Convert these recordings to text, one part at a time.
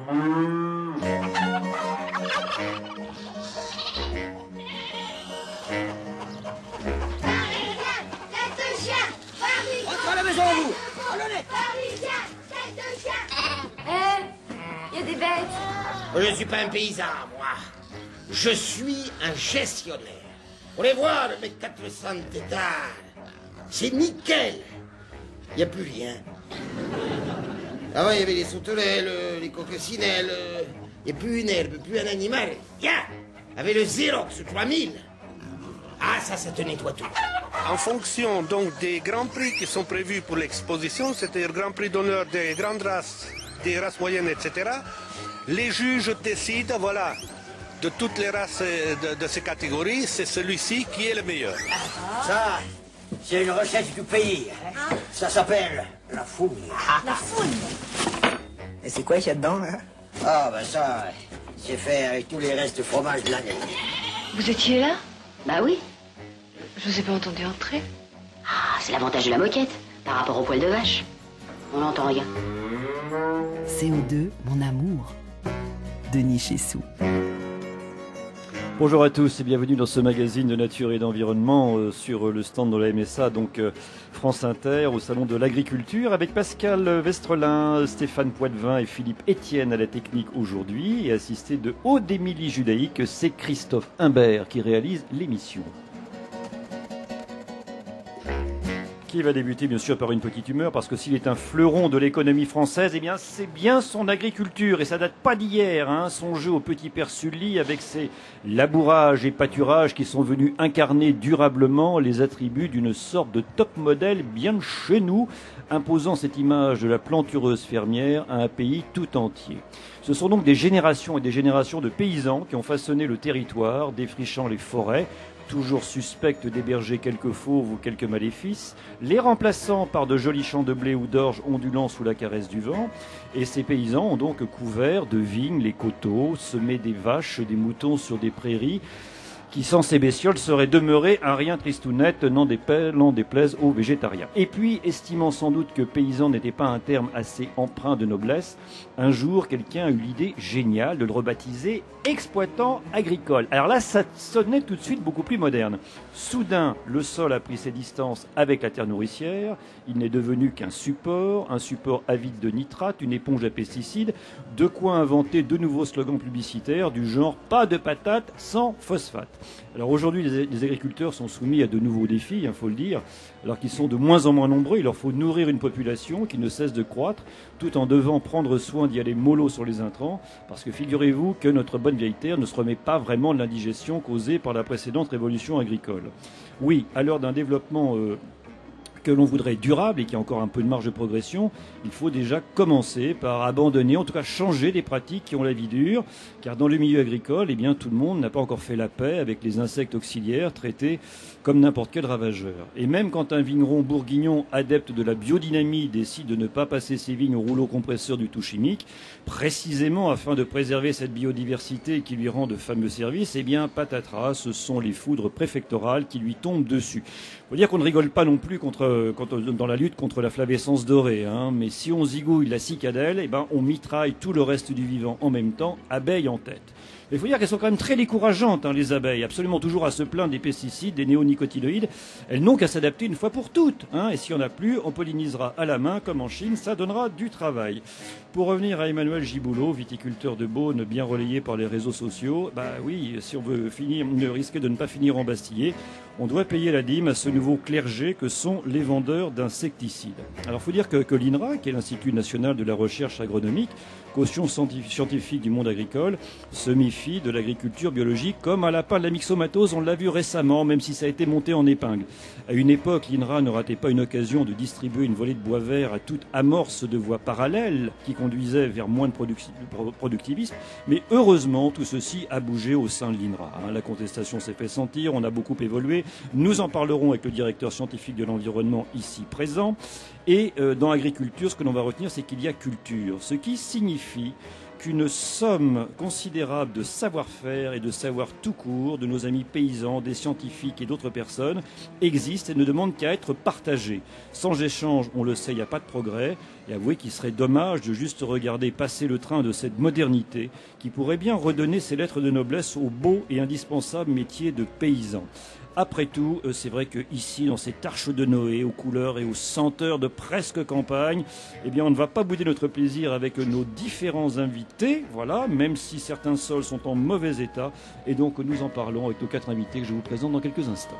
Rentre à la maison, vous! Il y a des bêtes. Je ne suis pas un paysan, moi. Je suis un gestionnaire. On les voit, le mec 400 étages. C'est nickel. Il n'y a plus rien. Avant, il y avait les sauterelles, les coccinelles. Il n'y a plus une herbe, plus un animal. Tiens, avec le Xerox 3000. Ah, ça te nettoie tout. En fonction donc des grands prix qui sont prévus pour l'exposition, c'est-à-dire Grand Prix d'honneur des grandes races, des races moyennes, etc., les juges décident, voilà, de toutes les races de ces catégories, c'est celui-ci qui est le meilleur. Ça, c'est une recette du pays. Ça s'appelle la fougne. La foule. Et c'est quoi qu'il y a dedans, là? Ah, ben ça, c'est fait avec tous les restes de fromage de l'année. Vous étiez là? Bah oui. Je vous ai pas entendu entrer. Ah, c'est l'avantage de la moquette par rapport au poil de vache. On n'entend rien. CO2, mon amour. Denis Chessou. Bonjour à tous et bienvenue dans ce magazine de nature et d'environnement sur le stand de la MSA, donc France Inter, au Salon de l'Agriculture, avec Pascal Westrelin, Stéphane Poitvin et Philippe Etienne à la technique aujourd'hui, et assisté de haut d'Émilie Judaïque, c'est Christophe Imbert qui réalise l'émission. Qui va débuter bien sûr par une petite humeur, parce que s'il est un fleuron de l'économie française, eh bien c'est bien son agriculture, et ça date pas d'hier, hein, son jeu au petit père Sully avec ses labourages et pâturages qui sont venus incarner durablement les attributs d'une sorte de top modèle bien de chez nous, imposant cette image de la plantureuse fermière à un pays tout entier. Ce sont donc des générations et des générations de paysans qui ont façonné le territoire, défrichant les forêts, toujours suspectes d'héberger quelques fauves ou quelques maléfices, les remplaçant par de jolis champs de blé ou d'orge ondulant sous la caresse du vent. Et ces paysans ont donc couvert de vignes les coteaux, semé des vaches, des moutons sur des prairies, qui sans ces bestioles serait demeuré un rien tristounette, n'en déplaise aux végétariens. Et puis, estimant sans doute que paysan n'était pas un terme assez empreint de noblesse, un jour, quelqu'un a eu l'idée géniale de le rebaptiser exploitant agricole. Alors là, ça sonnait tout de suite beaucoup plus moderne. Soudain, le sol a pris ses distances avec la terre nourricière, il n'est devenu qu'un support, un support avide de nitrate, une éponge à pesticides, de quoi inventer de nouveaux slogans publicitaires du genre « pas de patates sans phosphate ». Alors aujourd'hui, les agriculteurs sont soumis à de nouveaux défis, il faut le dire, alors qu'ils sont de moins en moins nombreux. Il leur faut nourrir une population qui ne cesse de croître, tout en devant prendre soin d'y aller mollo sur les intrants, parce que figurez-vous que notre bonne vieille terre ne se remet pas vraiment de l'indigestion causée par la précédente révolution agricole. Oui, à l'heure d'un développement que l'on voudrait durable et qui a encore un peu de marge de progression, il faut déjà commencer par abandonner, en tout cas changer des pratiques qui ont la vie dure, car dans le milieu agricole, eh bien, tout le monde n'a pas encore fait la paix avec les insectes auxiliaires traités comme n'importe quel ravageur. Et même quand un vigneron bourguignon adepte de la biodynamie décide de ne pas passer ses vignes au rouleau compresseur du tout chimique, précisément afin de préserver cette biodiversité qui lui rend de fameux services, eh bien, patatras, ce sont les foudres préfectorales qui lui tombent dessus. Il faut dire qu'on ne rigole pas non plus dans la lutte contre la flavescence dorée, hein, mais si on zigouille la cicadelle, eh ben, on mitraille tout le reste du vivant en même temps, abeilles en tête. Il faut dire qu'elles sont quand même très décourageantes, hein, les abeilles, absolument toujours à se plaindre des pesticides, des néonicotinoïdes. Elles n'ont qu'à s'adapter une fois pour toutes, hein, et s'il n'y en a plus, on pollinisera à la main, comme en Chine, ça donnera du travail. Pour revenir à Emmanuel Giboulot, viticulteur de Beaune, bien relayé par les réseaux sociaux, bah oui, si on veut risquer de ne pas finir embastillé, on doit payer la dîme à ce nouveau clergé que sont les vendeurs d'insecticides. Alors il faut dire que l'INRA, qui est l'Institut national de la recherche agronomique, caution scientifique du monde agricole, se méfie de l'agriculture biologique comme à la part de la myxomatose, on l'a vu récemment, même si ça a été monté en épingle. À une époque, l'INRA ne ratait pas une occasion de distribuer une volée de bois vert à toute amorce de voies parallèles qui conduisait vers moins de productivisme, mais heureusement, tout ceci a bougé au sein de l'INRA. La contestation s'est fait sentir, on a beaucoup évolué, nous en parlerons avec le directeur scientifique de l'environnement ici présent. Et dans l'agriculture, ce que l'on va retenir, c'est qu'il y a culture, ce qui signifie qu'une somme considérable de savoir-faire et de savoir tout court de nos amis paysans, des scientifiques et d'autres personnes existe et ne demande qu'à être partagée. Sans échange, on le sait, il n'y a pas de progrès. Et avouez qu'il serait dommage de juste regarder passer le train de cette modernité qui pourrait bien redonner ses lettres de noblesse au beau et indispensable métier de paysan. Après tout, c'est vrai qu'ici, dans cette arche de Noé, aux couleurs et aux senteurs de presque campagne, eh bien, on ne va pas bouder notre plaisir avec nos différents invités, voilà, même si certains sols sont en mauvais état. Et donc, nous en parlons avec nos 4 invités que je vous présente dans quelques instants.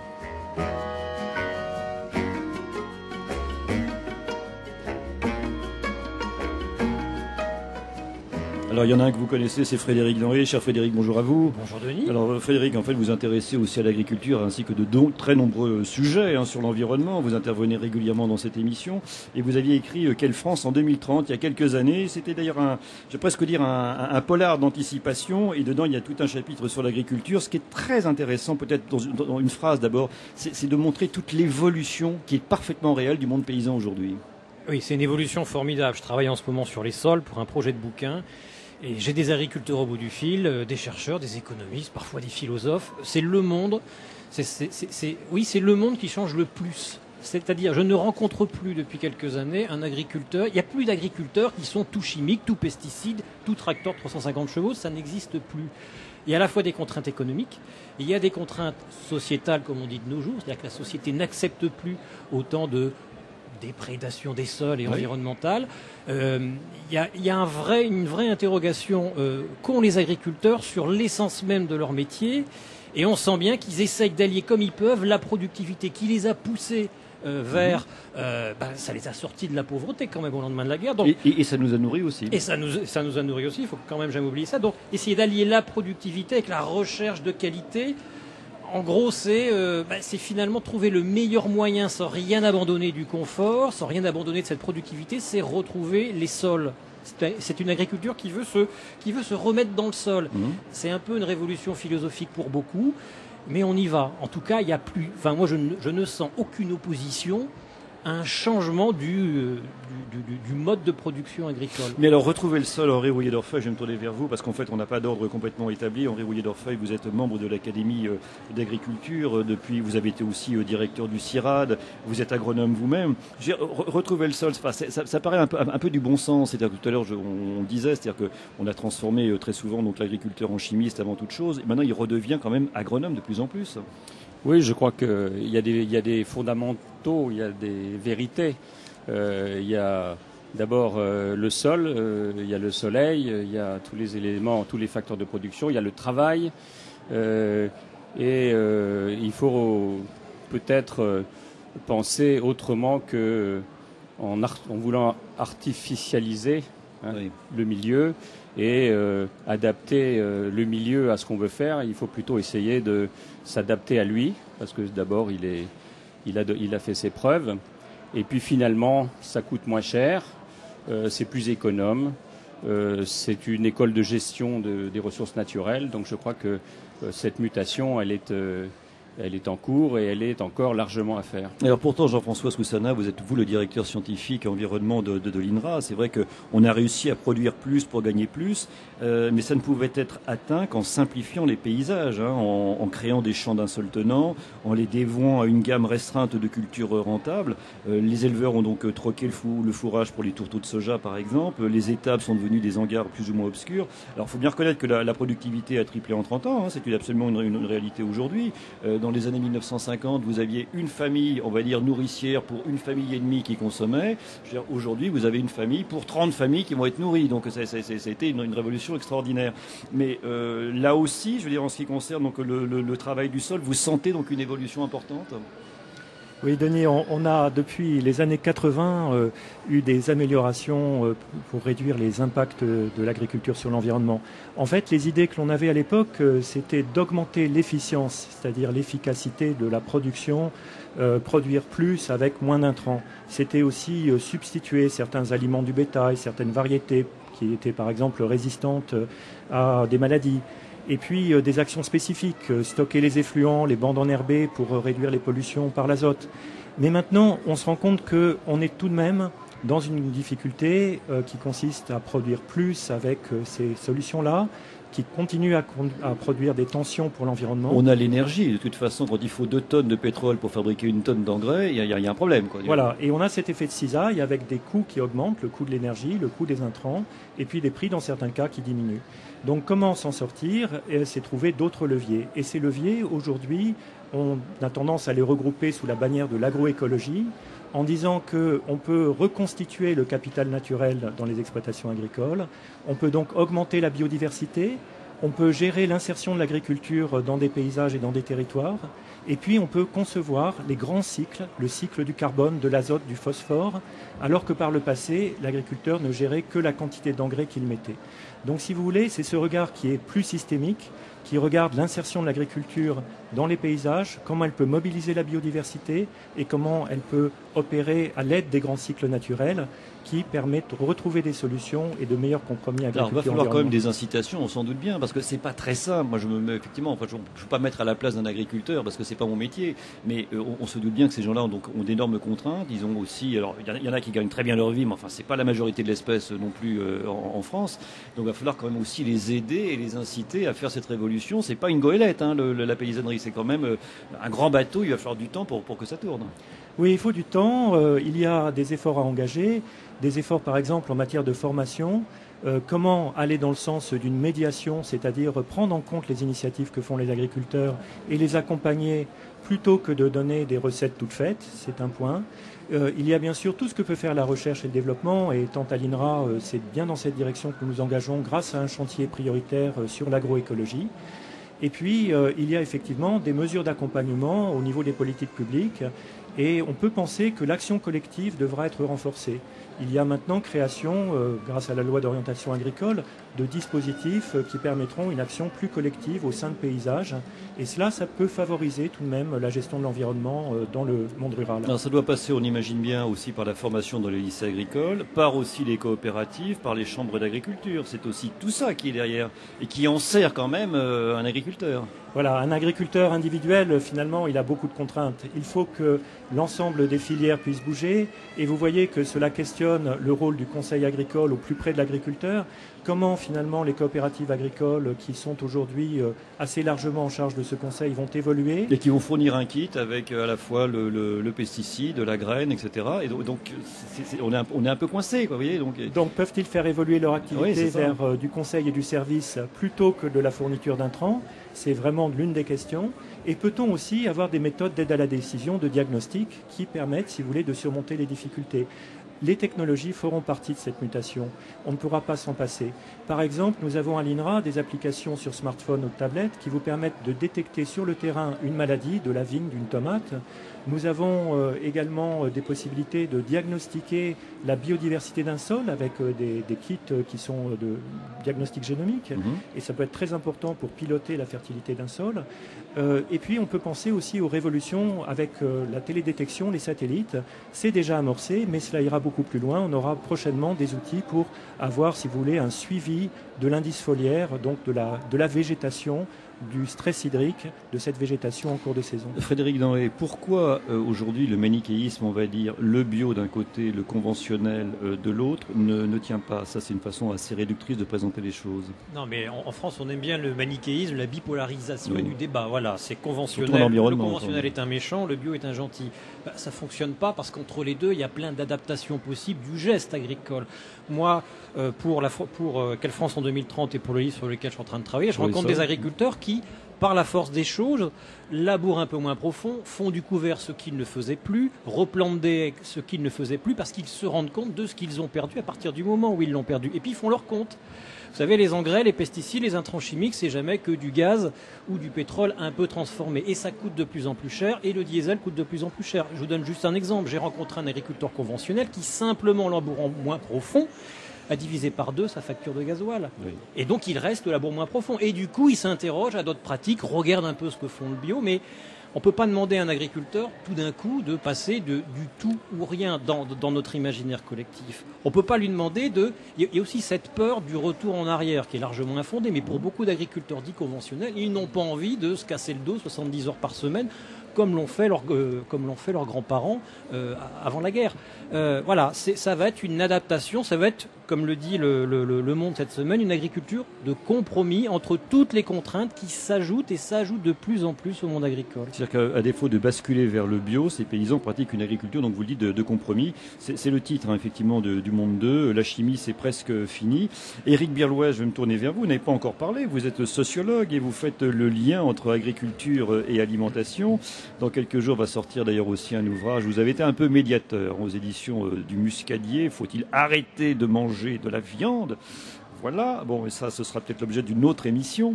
Alors il y en a un que vous connaissez, c'est Frédéric Denré. Cher Frédéric, bonjour à vous. Bonjour Denis. Alors Frédéric, en fait, vous intéressez aussi à l'agriculture ainsi que de très nombreux sujets sur l'environnement. Vous intervenez régulièrement dans cette émission et vous aviez écrit Quelle France en 2030 il y a quelques années. C'était d'ailleurs je vais presque dire un polar d'anticipation et dedans il y a tout un chapitre sur l'agriculture. Ce qui est très intéressant, peut-être dans une phrase d'abord, c'est de montrer toute l'évolution qui est parfaitement réelle du monde paysan aujourd'hui. Oui, c'est une évolution formidable. Je travaille en ce moment sur les sols pour un projet de bouquin. Et j'ai des agriculteurs au bout du fil, des chercheurs, des économistes, parfois des philosophes. C'est le monde. C'est le monde qui change le plus. C'est-à-dire, je ne rencontre plus depuis quelques années un agriculteur. Il n'y a plus d'agriculteurs qui sont tout chimiques, tout pesticides, tout tracteur de 350 chevaux. Ça n'existe plus. Il y a à la fois des contraintes économiques, il y a des contraintes sociétales, comme on dit de nos jours. C'est-à-dire que la société n'accepte plus autant de déprédation des sols et environnementale. Il y a une vraie interrogation qu'ont les agriculteurs sur l'essence même de leur métier, et on sent bien qu'ils essayent d'allier comme ils peuvent la productivité qui les a poussés vers... ça les a sortis de la pauvreté quand même au lendemain de la guerre. Donc, et ça nous a nourris aussi. Et ça nous a nourris aussi, il faut quand même jamais oublier ça. Donc essayer d'allier la productivité avec la recherche de qualité. En gros, c'est finalement trouver le meilleur moyen sans rien abandonner du confort, sans rien abandonner de cette productivité, c'est retrouver les sols. C'est une agriculture qui veut se remettre dans le sol. C'est un peu une révolution philosophique pour beaucoup, mais on y va. En tout cas, il y a plus. Enfin, moi, je ne sens aucune opposition à un changement du mode de production agricole. Mais alors, retrouver le sol, Henri Rouillet-Dorfeuille, je vais me tourner vers vous, parce qu'en fait, on n'a pas d'ordre complètement établi. Henri Rouillet-Dorfeuille, vous êtes membre de l'Académie d'agriculture, depuis, vous avez été aussi directeur du CIRAD, vous êtes agronome vous-même. Retrouver le sol, ça paraît un peu du bon sens. C'est-à-dire que tout à l'heure, on disait, c'est-à-dire qu'on a transformé très souvent donc l'agriculteur en chimiste avant toute chose, et maintenant il redevient quand même agronome de plus en plus. Oui, je crois qu'il y a des fondamentaux, il y a des vérités. Il y a d'abord le sol, il y a le soleil, il y a tous les éléments, tous les facteurs de production, il y a le travail. Il faut peut-être penser autrement que en voulant artificialiser le milieu et adapter le milieu à ce qu'on veut faire. Il faut plutôt essayer de s'adapter à lui, parce que d'abord il a fait ses preuves, et puis finalement ça coûte moins cher, c'est plus économe, c'est une école de gestion des ressources naturelles, donc je crois que cette mutation elle est en cours et elle est encore largement à faire. Alors pourtant, Jean-François Soussana, vous êtes le directeur scientifique environnement de l'INRA. C'est vrai qu'on a réussi à produire plus pour gagner plus, mais ça ne pouvait être atteint qu'en simplifiant les paysages, en créant des champs d'un seul tenant, en les dévouant à une gamme restreinte de cultures rentables. Les éleveurs ont donc troqué le fourrage pour les tourteaux de soja, par exemple. Les étables sont devenues des hangars plus ou moins obscurs. Alors il faut bien reconnaître que la productivité a triplé en 30 ans. C'est absolument une réalité aujourd'hui. Dans les années 1950, vous aviez une famille, on va dire, nourricière pour une famille et demie qui consommait. Aujourd'hui, vous avez une famille pour 30 familles qui vont être nourries. Donc, ça a été une révolution extraordinaire. Mais là aussi, je veux dire, en ce qui concerne donc, le travail du sol, vous sentez donc une évolution importante ? Oui, Denis, on a depuis les années 80 eu des améliorations pour réduire les impacts de l'agriculture sur l'environnement. En fait, les idées que l'on avait à l'époque, c'était d'augmenter l'efficience, c'est-à-dire l'efficacité de la production, produire plus avec moins d'intrants. C'était aussi substituer certains aliments du bétail, certaines variétés qui étaient par exemple résistantes à des maladies. Et puis des actions spécifiques, stocker les effluents, les bandes enherbées pour réduire les pollutions par l'azote. Mais maintenant, on se rend compte qu'on est tout de même dans une difficulté qui consiste à produire plus avec ces solutions-là, qui continuent à produire des tensions pour l'environnement. On a l'énergie. De toute façon, quand il faut 2 tonnes de pétrole pour fabriquer 1 tonne d'engrais, il y a un problème, quoi. Voilà, et on a cet effet de cisaille avec des coûts qui augmentent, le coût de l'énergie, le coût des intrants, et puis des prix dans certains cas qui diminuent. Donc comment s'en sortir? C'est trouver d'autres leviers. Et ces leviers, aujourd'hui, on a tendance à les regrouper sous la bannière de l'agroécologie, en disant qu'on peut reconstituer le capital naturel dans les exploitations agricoles, on peut donc augmenter la biodiversité, on peut gérer l'insertion de l'agriculture dans des paysages et dans des territoires, et puis on peut concevoir les grands cycles, le cycle du carbone, de l'azote, du phosphore, alors que par le passé, l'agriculteur ne gérait que la quantité d'engrais qu'il mettait. Donc si vous voulez, c'est ce regard qui est plus systémique, qui regarde l'insertion de l'agriculture dans les paysages, comment elle peut mobiliser la biodiversité et comment elle peut opérer à l'aide des grands cycles naturels qui permettent de retrouver des solutions et de meilleurs compromis agriculture. Alors, il va falloir quand même des incitations, on s'en doute bien, parce que c'est pas très simple. Moi, je me mets effectivement, je ne veux pas mettre à la place d'un agriculteur parce que c'est pas mon métier, mais on se doute bien que ces gens-là ont d'énormes contraintes. Ils ont aussi, alors il y en a qui gagnent très bien leur vie, mais enfin c'est pas la majorité de l'espèce non plus en France. Donc, il va falloir quand même aussi les aider et les inciter à faire cette révolution. C'est pas une goélette, hein, la paysannerie, c'est quand même un grand bateau. Il va falloir du temps pour que ça tourne. Oui, il faut du temps. Il y a des efforts à engager, des efforts par exemple en matière de formation. Comment aller dans le sens d'une médiation, c'est-à-dire prendre en compte les initiatives que font les agriculteurs et les accompagner plutôt que de donner des recettes toutes faites, c'est un point. Il y a bien sûr tout ce que peut faire la recherche et le développement, et tant à l'INRA, c'est bien dans cette direction que nous nous engageons grâce à un chantier prioritaire sur l'agroécologie. Et puis, il y a effectivement des mesures d'accompagnement au niveau des politiques publiques, et on peut penser que l'action collective devra être renforcée. Il y a maintenant création, grâce à la loi d'orientation agricole, de dispositifs qui permettront une action plus collective au sein de paysages. Et cela, ça peut favoriser tout de même la gestion de l'environnement dans le monde rural. Alors ça doit passer, on imagine bien, aussi par la formation dans les lycées agricoles, par aussi les coopératives, par les chambres d'agriculture. C'est aussi tout ça qui est derrière et qui en sert quand même un agriculteur. Voilà, un agriculteur individuel, finalement, il a beaucoup de contraintes. Il faut que l'ensemble des filières puissent bouger. Et vous voyez que cela questionne le rôle du conseil agricole au plus près de l'agriculteur. Comment, finalement, les coopératives agricoles qui sont aujourd'hui assez largement en charge de ce conseil vont évoluer. Et qui vont fournir un kit avec à la fois le pesticide, la graine, etc. Et donc, on est un peu coincé, quoi, vous voyez. Donc peuvent-ils faire évoluer leur activité vers du conseil et du service plutôt que de la fourniture d'intrants? C'est vraiment l'une des questions. Et peut-on aussi avoir des méthodes d'aide à la décision, de diagnostic, qui permettent, si vous voulez, de surmonter les difficultés? Les technologies feront partie de cette mutation. On ne pourra pas s'en passer. Par exemple, nous avons à l'INRA des applications sur smartphone ou tablette qui vous permettent de détecter sur le terrain une maladie, de la vigne, d'une tomate. Nous avons également des possibilités de diagnostiquer la biodiversité d'un sol avec des kits qui sont de diagnostic génomique. Et ça peut être très important pour piloter la fertilité d'un sol. Et puis on peut penser aussi aux révolutions avec la télédétection, les satellites. C'est déjà amorcé, mais cela ira beaucoup plus loin. On aura prochainement des outils pour avoir, si vous voulez, un suivi de l'indice foliaire, donc de la végétation, du stress hydrique de cette végétation en cours de saison. Frédéric Denré, pourquoi aujourd'hui le manichéisme, on va dire, le bio d'un côté, le conventionnel de l'autre, ne tient pas? Ça, c'est une façon assez réductrice de présenter les choses. Non, mais en France, on aime bien le manichéisme, la bipolarisation du débat. Voilà, c'est conventionnel. Le conventionnel est un méchant, le bio est un gentil. Ça ne fonctionne pas parce qu'entre les deux, il y a plein d'adaptations possibles du geste agricole. Moi, pour Quelle France en 2030 et pour le livre sur lequel je suis en train de travailler, je rencontre des agriculteurs qui, par la force des choses, labourent un peu moins profond, font du couvert ce qu'ils ne faisaient plus, replantent ce qu'ils ne faisaient plus parce qu'ils se rendent compte de ce qu'ils ont perdu à partir du moment où ils l'ont perdu. Et puis ils font leur compte. Vous savez, les engrais, les pesticides, les intrants chimiques, c'est jamais que du gaz ou du pétrole un peu transformé. Et ça coûte de plus en plus cher et le diesel coûte de plus en plus cher. Je vous donne juste un exemple. J'ai rencontré un agriculteur conventionnel qui, simplement en labourant moins profond, a divisé par 2 sa facture de gasoil. Oui. Et donc il reste le labour moins profond. Et du coup, il s'interroge à d'autres pratiques, regarde un peu ce que font le bio, mais on ne peut pas demander à un agriculteur tout d'un coup de passer du tout ou rien dans notre imaginaire collectif. On ne peut pas lui demander Il y a aussi cette peur du retour en arrière qui est largement infondée, mais pour beaucoup d'agriculteurs dits conventionnels, ils n'ont pas envie de se casser le dos 70 heures par semaine comme l'ont fait leurs grands-parents avant la guerre. Voilà, ça va être une adaptation, ça va être, comme le dit le Monde cette semaine, une agriculture de compromis entre toutes les contraintes qui s'ajoutent et s'ajoutent de plus en plus au monde agricole. C'est-à-dire qu'à défaut de basculer vers le bio, ces paysans pratiquent une agriculture, donc vous le dites, de compromis. C'est le titre, hein, effectivement, du Monde 2. La chimie, c'est presque fini. Éric Birlouet, je vais me tourner vers vous. Vous n'avez pas encore parlé. Vous êtes sociologue et vous faites le lien entre agriculture et alimentation. Dans quelques jours va sortir d'ailleurs aussi un ouvrage. Vous avez été un peu médiateur aux éditions du Muscadier. Faut-il arrêter de manger de la viande ? Voilà, bon, et ça, ce sera peut-être l'objet d'une autre émission.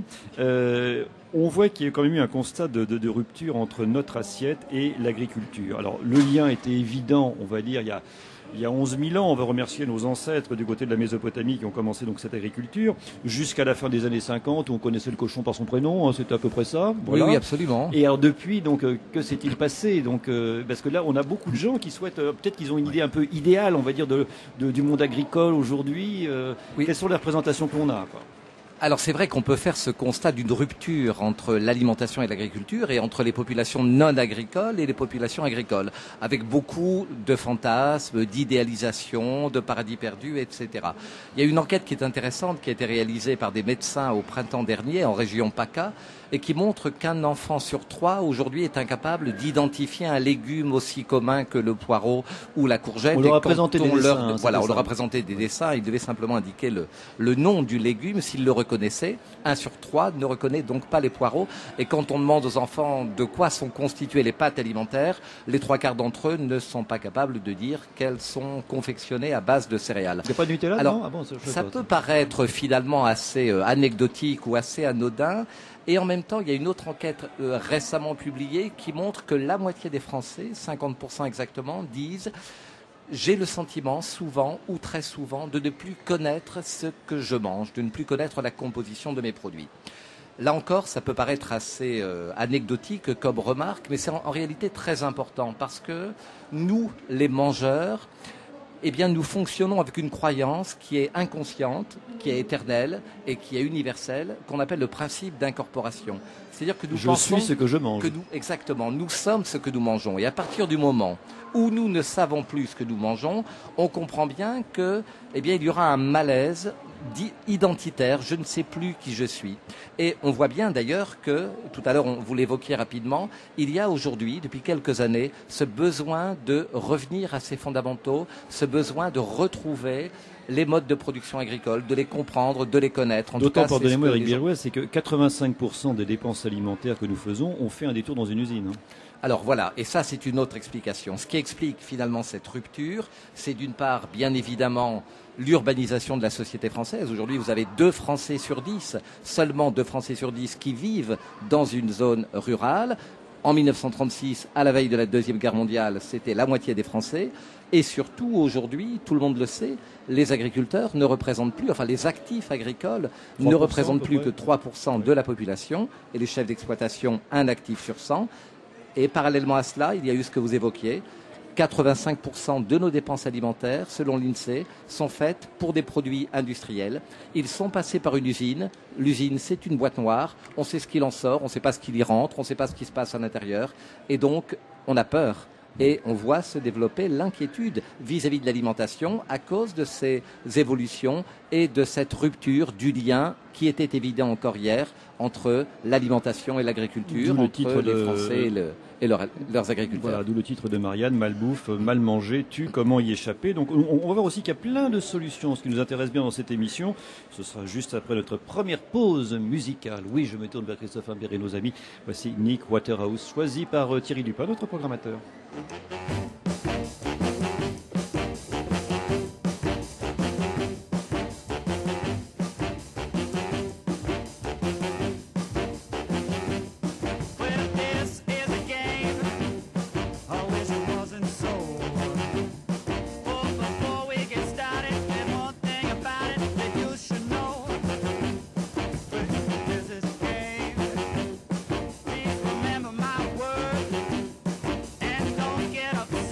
On voit qu'il y a quand même eu un constat de rupture entre notre assiette et l'agriculture. Alors, le lien était évident, on va dire, il y a 11 000 ans. On va remercier nos ancêtres du côté de la Mésopotamie qui ont commencé donc cette agriculture, jusqu'à la fin des années 50, où on connaissait le cochon par son prénom, hein, c'était à peu près ça. Voilà. Oui, absolument. Et alors depuis, donc, que s'est-il passé donc, parce que là, on a beaucoup de gens qui souhaitent, peut-être qu'ils ont une idée un peu idéale, on va dire, du monde agricole aujourd'hui. Quelles sont les représentations qu'on a, quoi ? Alors c'est vrai qu'on peut faire ce constat d'une rupture entre l'alimentation et l'agriculture et entre les populations non agricoles et les populations agricoles, avec beaucoup de fantasmes, d'idéalisation, de paradis perdus, etc. Il y a une enquête qui est intéressante qui a été réalisée par des médecins au printemps dernier en région PACA et qui montre qu'un enfant sur 3 aujourd'hui est incapable d'identifier un légume aussi commun que le poireau ou la courgette. On leur a présenté des dessins. Voilà, on leur a présenté des dessins. Ils devaient simplement indiquer le nom du légume. S'ils le reconnaissaient, 1 sur 3 ne reconnaît donc pas les poireaux. Et quand on demande aux enfants de quoi sont constituées les pâtes alimentaires, les 3/4 d'entre eux ne sont pas capables de dire qu'elles sont confectionnées à base de céréales. Il n'y a pas de Nutella, alors, non? Ah bon, ça peut paraître finalement assez anecdotique ou assez anodin. Et en même temps, il y a une autre enquête récemment publiée qui montre que la moitié des Français, 50% exactement, disent « J'ai le sentiment, souvent ou très souvent, de ne plus connaître ce que je mange, de ne plus connaître la composition de mes produits. » Là encore, ça peut paraître assez anecdotique comme remarque, mais c'est en réalité très important parce que nous, les mangeurs, eh bien, nous fonctionnons avec une croyance qui est inconsciente, qui est éternelle et qui est universelle, qu'on appelle le principe d'incorporation. C'est-à-dire que nous pensons suis ce que je mange. Exactement, nous sommes ce que nous mangeons. Et à partir du moment où nous ne savons plus ce que nous mangeons, on comprend bien que, eh bien, il y aura un malaise identitaire, je ne sais plus qui je suis. Et on voit bien d'ailleurs que, tout à l'heure vous l'évoquiez rapidement, il y a aujourd'hui, depuis quelques années, ce besoin de revenir à ses fondamentaux, ce besoin de retrouver les modes de production agricole, de les comprendre, de les connaître. D'autant, pardonnez-moi Éric Birlouet, c'est que 85% des dépenses alimentaires que nous faisons, on fait un détour dans une usine. Alors voilà, et ça c'est une autre explication. Ce qui explique finalement cette rupture, c'est d'une part, bien évidemment, l'urbanisation de la société française. Aujourd'hui, vous avez 2 Français sur 10, seulement 2 Français sur 10 qui vivent dans une zone rurale. En 1936, à la veille de la Deuxième Guerre mondiale, c'était la moitié des Français. Et surtout, aujourd'hui, tout le monde le sait, les agriculteurs ne représentent plus, enfin les actifs agricoles ne représentent plus que 3% de la population et les chefs d'exploitation, 1 actif sur 100. Et parallèlement à cela, il y a eu ce que vous évoquiez, 85% de nos dépenses alimentaires, selon l'INSEE, sont faites pour des produits industriels. Ils sont passés par une usine. L'usine, c'est une boîte noire. On sait ce qu'il en sort, on ne sait pas ce qu'il y rentre, on ne sait pas ce qui se passe à l'intérieur. Et donc, on a peur. Et on voit se développer l'inquiétude vis-à-vis de l'alimentation à cause de ces évolutions et de cette rupture du lien qui était évident encore hier entre l'alimentation et l'agriculture, entre les Français et leurs agriculteurs. Voilà, d'où le titre de Marianne, malbouffe, mal manger, tue, comment y échapper. Donc on va voir aussi qu'il y a plein de solutions. Ce qui nous intéresse bien dans cette émission, ce sera juste après notre première pause musicale. Oui, je me tourne vers Christophe Imbert et nos amis. Voici Nick Waterhouse, choisi par Thierry Dupin, notre programmateur. Get up.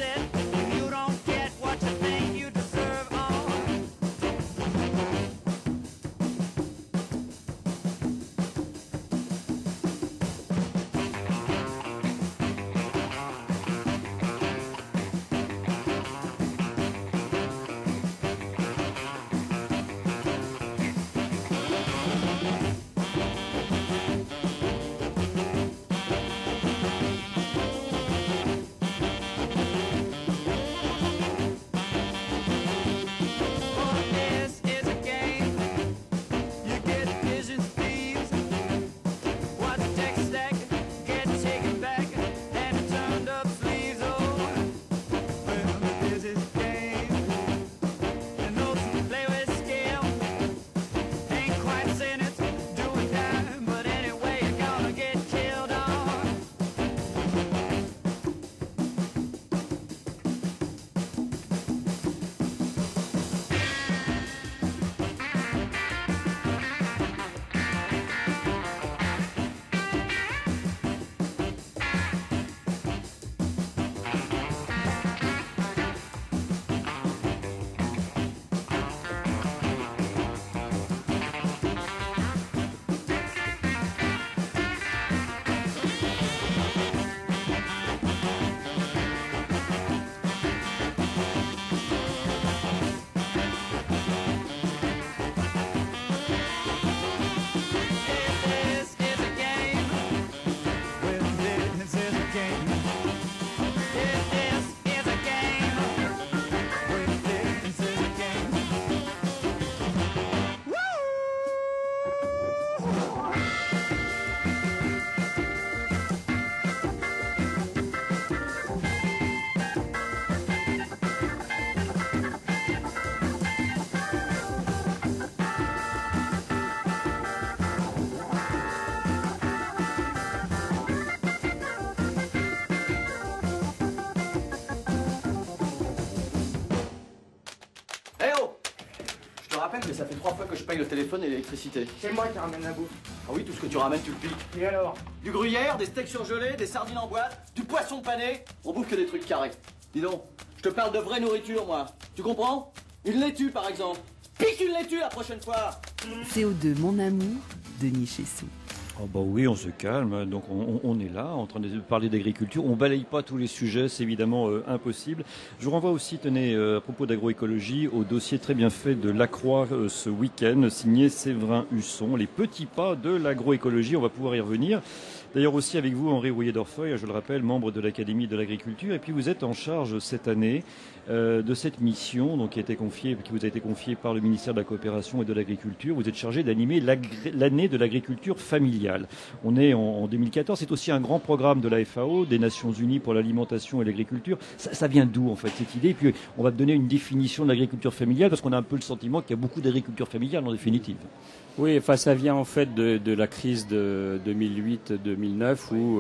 rappelle, mais ça fait 3 fois que je paye le téléphone et l'électricité. C'est moi qui ramène la bouffe. Ah oui, tout ce que tu ramènes, tu le piques. Et alors? Du gruyère, des steaks surgelés, des sardines en boîte, du poisson pané. On bouffe que des trucs carrés. Dis donc, je te parle de vraie nourriture, moi. Tu comprends? Une laitue, par exemple. Pique une laitue la prochaine fois. CO2, mon amour, Denis Chessou. Oh bah oui, on se calme. Donc on est là en train de parler d'agriculture. On balaye pas tous les sujets, c'est évidemment impossible. Je vous renvoie aussi, tenez, à propos d'agroécologie, au dossier très bien fait de Lacroix ce week-end, signé Séverin Husson, les petits pas de l'agroécologie. On va pouvoir y revenir. D'ailleurs aussi avec vous, Henri Rouillet-Dorfeuille, je le rappelle, membre de l'Académie de l'agriculture. Et puis vous êtes en charge cette année de cette mission donc, qui vous a été confiée par le ministère de la Coopération et de l'Agriculture. Vous êtes chargé d'animer l'année de l'agriculture familiale. On est en 2014. C'est aussi un grand programme de la FAO, des Nations Unies pour l'alimentation et l'agriculture. Ça vient d'où en fait cette idée? Et puis on va te donner une définition de l'agriculture familiale parce qu'on a un peu le sentiment qu'il y a beaucoup d'agriculture familiale en définitive. Oui, enfin, ça vient en fait de la crise de 2008-2009 où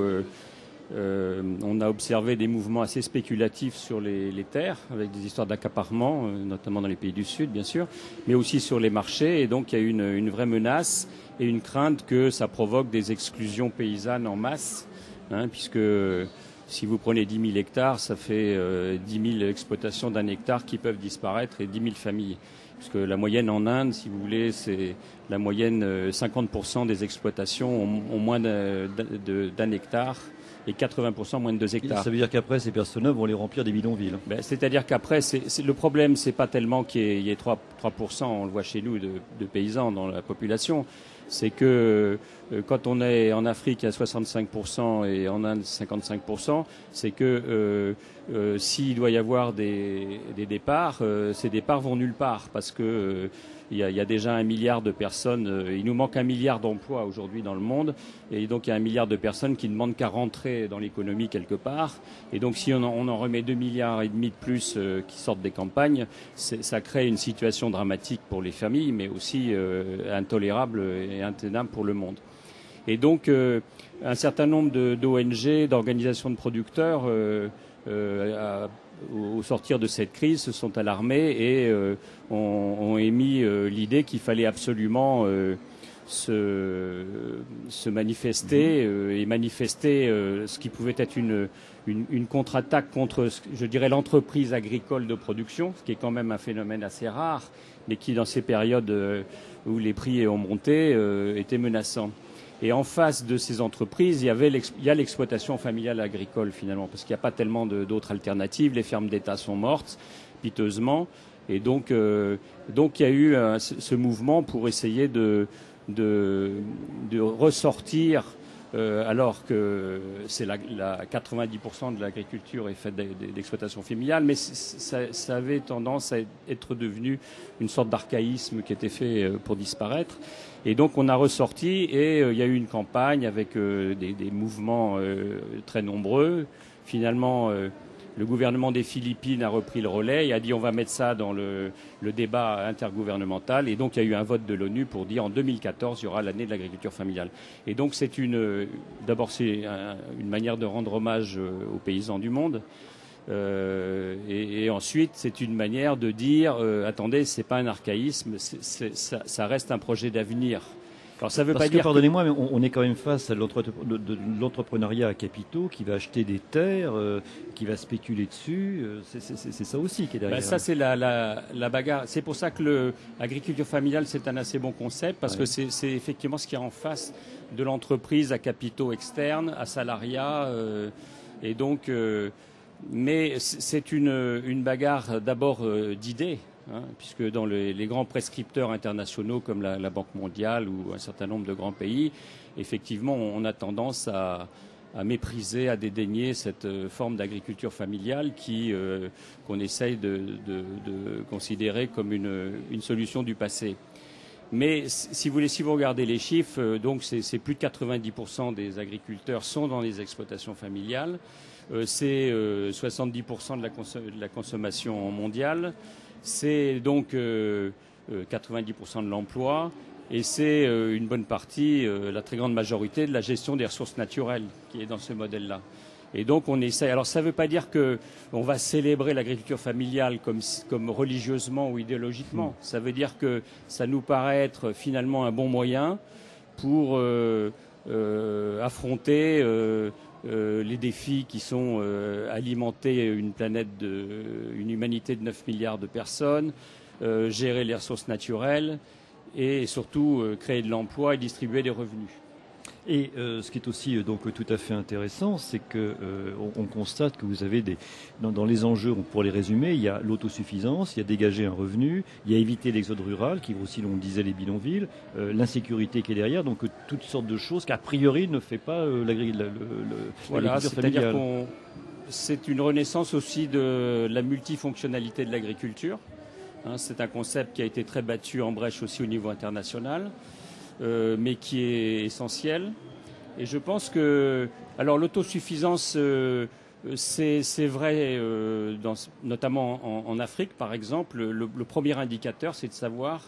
on a observé des mouvements assez spéculatifs sur les terres, avec des histoires d'accaparement, notamment dans les pays du Sud, bien sûr, mais aussi sur les marchés. Et donc, il y a eu une vraie menace et une crainte que ça provoque des exclusions paysannes en masse, puisque si vous prenez 10 000 hectares, ça fait 10 000 exploitations d'un hectare qui peuvent disparaître et 10 000 familles. Parce que la moyenne en Inde, si vous voulez, c'est la moyenne 50% des exploitations ont moins d'un hectare et 80% moins de 2 hectares. Ça veut dire qu'après, ces personnes-là vont les remplir des bidonvilles. C'est-à-dire qu'après, le problème, c'est pas tellement qu'il y ait 3%, on le voit chez nous, de paysans dans la population. C'est que quand on est en Afrique à 65% et en Inde 55%, c'est que s'il doit y avoir des départs, ces départs vont nulle part parce que il y a déjà 1 milliard de personnes. Il nous manque 1 milliard d'emplois aujourd'hui dans le monde, et donc il y a 1 milliard de personnes qui ne demandent qu'à rentrer dans l'économie quelque part. Et donc si on en remet 2,5 milliards de plus qui sortent des campagnes, ça crée une situation dramatique pour les familles, mais aussi intolérable et intenable pour le monde. Et donc un certain nombre d'ONG, d'organisations de producteurs au sortir de cette crise, se sont alarmés et ont émis l'idée qu'il fallait absolument se manifester et manifester ce qui pouvait être une contre-attaque contre, je dirais, l'entreprise agricole de production, ce qui est quand même un phénomène assez rare, mais qui, dans ces périodes où les prix ont monté, était menaçant. Et en face de ces entreprises, il y a l'exploitation familiale agricole finalement, parce qu'il n'y a pas tellement d'autres alternatives. Les fermes d'État sont mortes, piteusement. Et donc il y a eu ce mouvement pour essayer de ressortir, alors que c'est 90% de l'agriculture est faite d'exploitation familiale, mais ça avait tendance à être devenu une sorte d'archaïsme qui était fait pour disparaître. Et donc on a ressorti et il y a eu une campagne avec des mouvements très nombreux. Finalement, le gouvernement des Philippines a repris le relais et a dit on va mettre ça dans le débat intergouvernemental. Et donc il y a eu un vote de l'ONU pour dire en 2014 il y aura l'année de l'agriculture familiale. Et donc d'abord c'est une manière de rendre hommage aux paysans du monde. Et ensuite, c'est une manière de dire attendez, c'est pas un archaïsme, ça reste un projet d'avenir. Alors ça veut pas dire. Pardonnez-moi, mais on est quand même face à l'entrepreneuriat à capitaux qui va acheter des terres, qui va spéculer dessus. C'est ça aussi qui est derrière. Ça, c'est la bagarre. C'est pour ça que l'agriculture familiale, c'est un assez bon concept, parce que c'est effectivement ce qui est en face de l'entreprise à capitaux externes, à salariat, et donc. Mais c'est une bagarre d'abord d'idées, puisque dans les grands prescripteurs internationaux comme la Banque mondiale ou un certain nombre de grands pays, effectivement, on a tendance à mépriser, à dédaigner cette forme d'agriculture familiale qu'on essaye de considérer comme une solution du passé. Mais si vous regardez les chiffres, donc c'est plus de 90% des agriculteurs sont dans les exploitations familiales. C'est 70% de la consommation mondiale, c'est donc 90% de l'emploi, et c'est une bonne partie, la très grande majorité de la gestion des ressources naturelles qui est dans ce modèle-là. Et donc on essaie. Alors ça ne veut pas dire que on va célébrer l'agriculture familiale comme religieusement ou idéologiquement. Ça veut dire que ça nous paraît être finalement un bon moyen pour affronter les défis qui sont alimenter une humanité de 9 milliards de personnes, gérer les ressources naturelles et surtout créer de l'emploi et distribuer des revenus. Et ce qui est aussi donc tout à fait intéressant, c'est que on constate que vous avez dans les enjeux, pour les résumer, il y a l'autosuffisance, il y a dégager un revenu, il y a éviter l'exode rural, qui aussi, on disait, les bidonvilles, l'insécurité qui est derrière, donc toutes sortes de choses qu'a priori ne fait pas l'agriculture voilà, c'est-à-dire familiale. C'est une renaissance aussi de la multifonctionnalité de l'agriculture. Hein, c'est un concept qui a été très battu en brèche aussi au niveau international. Mais qui est essentiel. Et je pense que, alors l'autosuffisance, c'est vrai, notamment en Afrique, par exemple. Le premier indicateur, c'est de savoir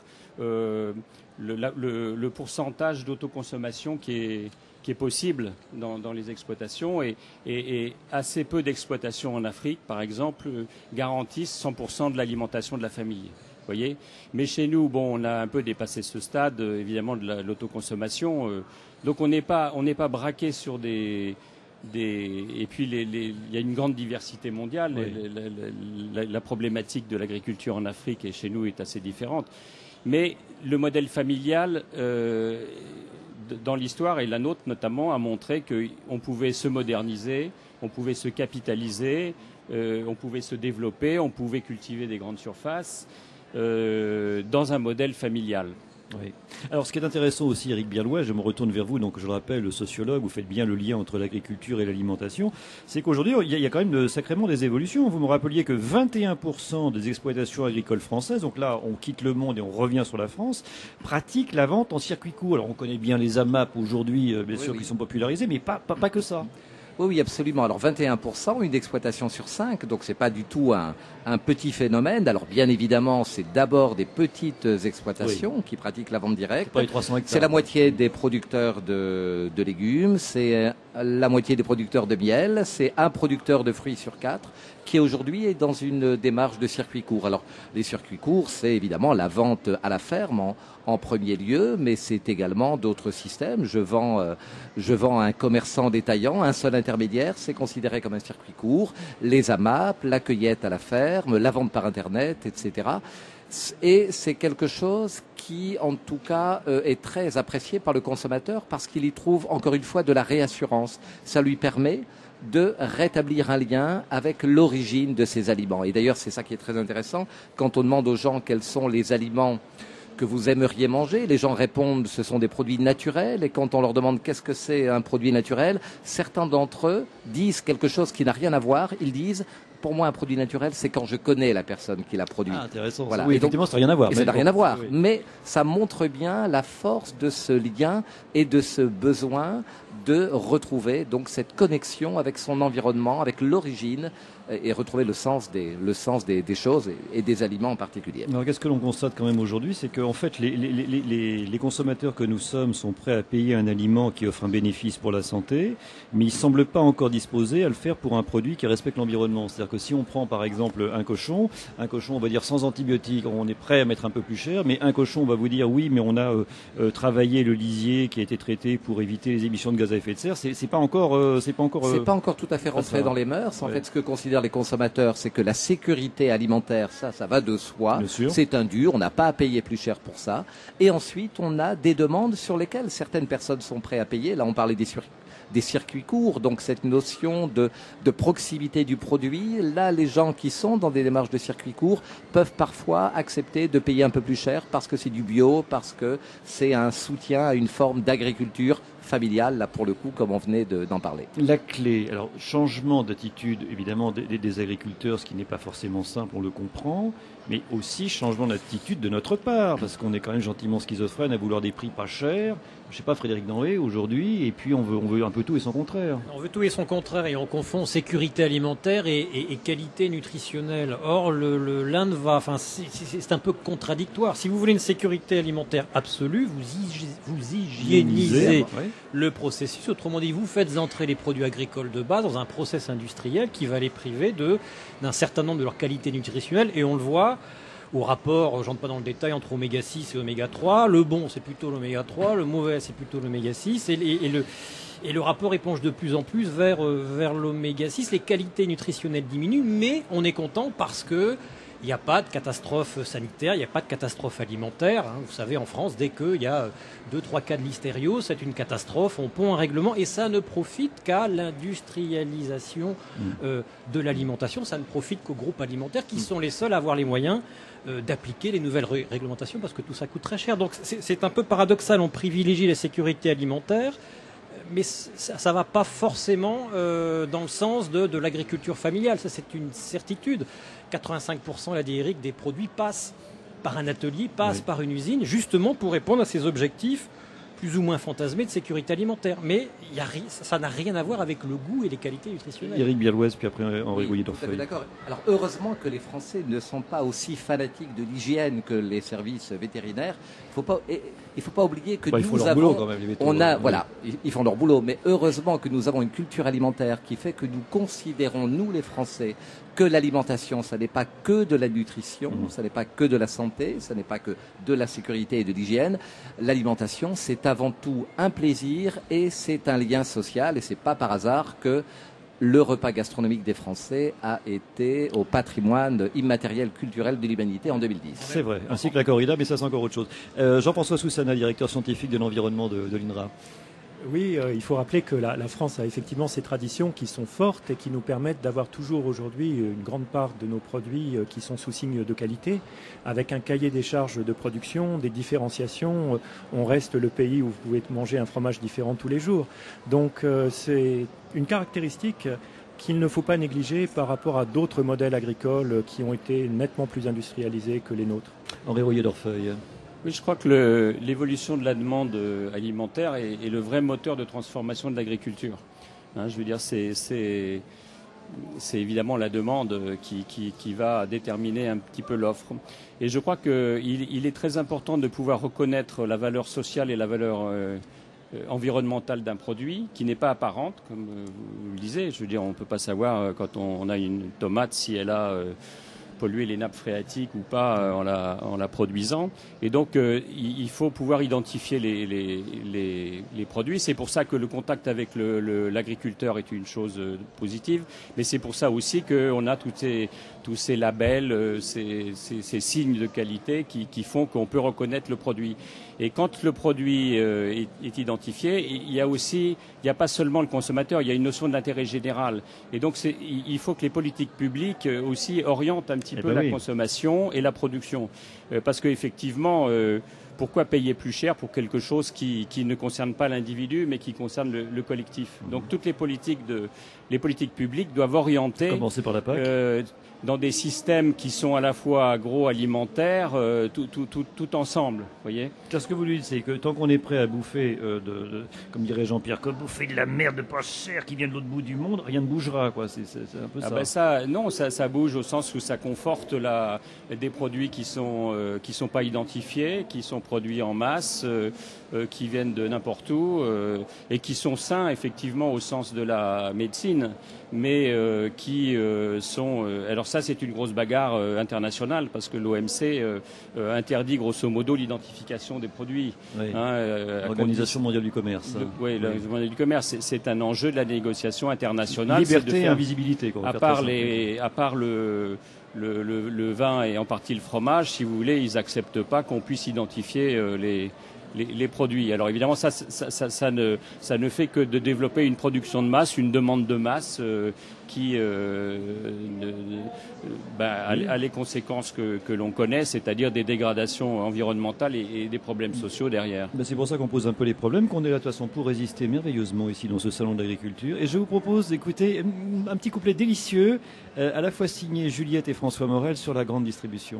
le pourcentage d'autoconsommation qui est possible dans les exploitations. Et assez peu d'exploitations en Afrique, par exemple, garantissent 100% de l'alimentation de la famille. Voyez, mais chez nous, bon, on a un peu dépassé ce stade, évidemment, de l'autoconsommation. Donc on n'est pas braqué sur et puis il y a une grande diversité mondiale. Oui. La problématique de l'agriculture en Afrique et chez nous est assez différente. Mais le modèle familial, dans l'histoire et la nôtre notamment, a montré qu'on pouvait se moderniser, on pouvait se capitaliser, on pouvait se développer, on pouvait cultiver des grandes surfaces. Dans un modèle familial. Oui. Alors, ce qui est intéressant aussi, Éric Birlois, je me retourne vers vous, donc je le rappelle, le sociologue, vous faites bien le lien entre l'agriculture et l'alimentation, c'est qu'aujourd'hui, il y a quand même sacrément des évolutions. Vous me rappeliez que 21% des exploitations agricoles françaises, donc là, on quitte le monde et on revient sur la France, pratiquent la vente en circuit court. Alors, on connaît bien les AMAP aujourd'hui, bien sûr, qui sont popularisés, mais pas que ça. Oui, absolument. Alors 21%, une exploitation sur 5, donc c'est pas du tout un petit phénomène. Alors bien évidemment, c'est d'abord des petites exploitations qui pratiquent la vente directe. C'est la moitié des producteurs de légumes, c'est la moitié des producteurs de miel, c'est un producteur de fruits sur 4 qui aujourd'hui est dans une démarche de circuit court. Alors les circuits courts, c'est évidemment la vente à la ferme en premier lieu, mais c'est également d'autres systèmes. Je vends à un commerçant détaillant, un seul intermédiaire, c'est considéré comme un circuit court. Les AMAP, la cueillette à la ferme, la vente par Internet, etc. Et c'est quelque chose qui, en tout cas, est très apprécié par le consommateur parce qu'il y trouve, encore une fois, de la réassurance. Ça lui permet de rétablir un lien avec l'origine de ces aliments. Et d'ailleurs, c'est ça qui est très intéressant. Quand on demande aux gens quels sont les aliments que vous aimeriez manger, les gens répondent ce sont des produits naturels, et quand on leur demande qu'est-ce que c'est un produit naturel, certains d'entre eux disent quelque chose qui n'a rien à voir. Ils disent pour moi un produit naturel c'est quand je connais la personne qui l'a produit. Ah, intéressant. Voilà. Oui, effectivement, ça n'a rien à voir. Ça n'a rien à voir, mais ça montre bien la force de ce lien et de ce besoin de retrouver donc cette connexion avec son environnement, avec l'origine, et retrouver le sens des choses et des aliments en particulier. Alors qu'est-ce que l'on constate quand même aujourd'hui, c'est qu'en fait les consommateurs que nous sommes sont prêts à payer un aliment qui offre un bénéfice pour la santé, mais ils ne semblent pas encore disposés à le faire pour un produit qui respecte l'environnement. C'est-à-dire que si on prend par exemple un cochon on va dire sans antibiotiques, on est prêt à mettre un peu plus cher, mais un cochon on va vous dire oui mais on a travaillé le lisier qui a été traité pour éviter les émissions de gaz à effet de serre. C'est pas encore tout à fait rentré dans les mœurs. En fait, ce que considèrent les consommateurs, c'est que la sécurité alimentaire, ça va de soi. C'est un dû, on n'a pas à payer plus cher pour ça. Et ensuite, on a des demandes sur lesquelles certaines personnes sont prêtes à payer. Là, on parlait des circuits courts, donc cette notion de proximité du produit. Là, les gens qui sont dans des démarches de circuits courts peuvent parfois accepter de payer un peu plus cher parce que c'est du bio, parce que c'est un soutien à une forme d'agriculture familiale, là pour le coup, comme on venait d'en parler. La clé, alors changement d'attitude évidemment des agriculteurs, ce qui n'est pas forcément simple, on le comprend, mais aussi changement d'attitude de notre part, parce qu'on est quand même gentiment schizophrène à vouloir des prix pas chers. Je sais pas, Frédéric Denré aujourd'hui, et puis on veut un peu tout et son contraire. On veut tout et son contraire, et on confond sécurité alimentaire et qualité nutritionnelle. Or, l'un va, c'est un peu contradictoire. Si vous voulez une sécurité alimentaire absolue, vous hygiénisez le processus. Autrement dit, vous faites entrer les produits agricoles de base dans un process industriel qui va les priver d'un certain nombre de leurs qualités nutritionnelles. Et on le voit au rapport, je rentre pas dans le détail, entre oméga 6 et oméga 3. Le bon, c'est plutôt l'oméga 3, le mauvais, c'est plutôt l'oméga 6. Et le rapport épanche de plus en plus vers l'oméga 6. Les qualités nutritionnelles diminuent, mais on est content parce que il n'y a pas de catastrophe sanitaire, il n'y a pas de catastrophe alimentaire. Vous savez, en France, dès qu'il y a 2-3 cas de listerio, c'est une catastrophe, on pond un règlement, et ça ne profite qu'à l'industrialisation de l'alimentation, ça ne profite qu'aux groupes alimentaires qui sont les seuls à avoir les moyens d'appliquer les nouvelles réglementations parce que tout ça coûte très cher. Donc c'est un peu paradoxal, on privilégie la sécurité alimentaire, mais ça ne va pas forcément dans le sens de l'agriculture familiale, ça c'est une certitude. 85% l'a dit Eric, des produits passent par un atelier, passent par une usine, justement pour répondre à ces objectifs plus ou moins fantasmés de sécurité alimentaire. Mais ça n'a rien à voir avec le goût et les qualités nutritionnelles. Éric Bialouez, puis après Henri Gouillet d'Orfeuille. D'accord. Alors heureusement que les Français ne sont pas aussi fanatiques de l'hygiène que les services vétérinaires. Il ne faut pas oublier que ils font leur boulot quand même, les vétérinaires. Voilà, ils font leur boulot. Mais heureusement que nous avons une culture alimentaire qui fait que nous considérons, nous les Français, que l'alimentation, ça n'est pas que de la nutrition, ça n'est pas que de la santé, ça n'est pas que de la sécurité et de l'hygiène. L'alimentation, c'est avant tout un plaisir et c'est un lien social. Et c'est pas par hasard que le repas gastronomique des Français a été au patrimoine immatériel culturel de l'humanité en 2010. C'est vrai, ainsi que la corrida, mais ça c'est encore autre chose. Jean-François Soussana, directeur scientifique de l'environnement de l'INRA. Oui, il faut rappeler que la France a effectivement ces traditions qui sont fortes et qui nous permettent d'avoir toujours aujourd'hui une grande part de nos produits qui sont sous signe de qualité, avec un cahier des charges de production, des différenciations. On reste le pays où vous pouvez manger un fromage différent tous les jours. Donc c'est une caractéristique qu'il ne faut pas négliger par rapport à d'autres modèles agricoles qui ont été nettement plus industrialisés que les nôtres. Henri Gouillet d'Orfeuille. Oui, je crois que l'évolution de la demande alimentaire est le vrai moteur de transformation de l'agriculture. Je veux dire, c'est évidemment la demande qui va déterminer un petit peu l'offre. Et je crois qu'il est très important de pouvoir reconnaître la valeur sociale et la valeur environnementale d'un produit qui n'est pas apparente, comme vous le disiez. Je veux dire, on ne peut pas savoir quand on a une tomate si elle a polluer les nappes phréatiques ou pas en la produisant. Et donc, il faut pouvoir identifier les produits. C'est pour ça que le contact avec l'agriculteur est une chose positive. Mais c'est pour ça aussi qu'on a tous ces labels, ces signes de qualité qui font qu'on peut reconnaître le produit. Et quand le produit est identifié, il y a pas seulement le consommateur, il y a une notion de l'intérêt général. Et donc, il faut que les politiques publiques aussi orientent un petit peu la consommation et la production. Parce qu'effectivement, pourquoi payer plus cher pour quelque chose qui ne concerne pas l'individu, mais qui concerne le collectif? Donc, toutes les politiques publiques doivent orienter. Commencer par la PAC. Dans des systèmes qui sont à la fois agroalimentaires, tout ensemble, voyez. Ce que vous lui dites, c'est que tant qu'on est prêt à bouffer, comme dirait Jean-Pierre Coff, bouffer de la merde pas chère qui vient de l'autre bout du monde, rien ne bougera, quoi. C'est un peu ça. Non, ça bouge au sens où ça conforte des produits qui sont pas identifiés, qui sont produits en masse, qui viennent de n'importe où et qui sont sains effectivement au sens de la médecine, mais qui sont. Alors ça, c'est une grosse bagarre internationale parce que l'OMC interdit grosso modo l'identification des produits. Oui. L'Organisation mondiale du commerce. L'Organisation mondiale du commerce, c'est un enjeu de la négociation internationale. Liberté et invisibilité. À part le vin et en partie le fromage, si vous voulez, ils n'acceptent pas qu'on puisse identifier les produits. Alors évidemment, ça ne fait que de développer une production de masse, une demande de masse qui a les conséquences que l'on connaît, c'est-à-dire des dégradations environnementales et des problèmes sociaux derrière. C'est pour ça qu'on pose un peu les problèmes, qu'on est là de toute façon pour résister merveilleusement ici dans ce salon d'agriculture. Et je vous propose d'écouter un petit couplet délicieux, à la fois signé Juliette et François Morel sur la grande distribution.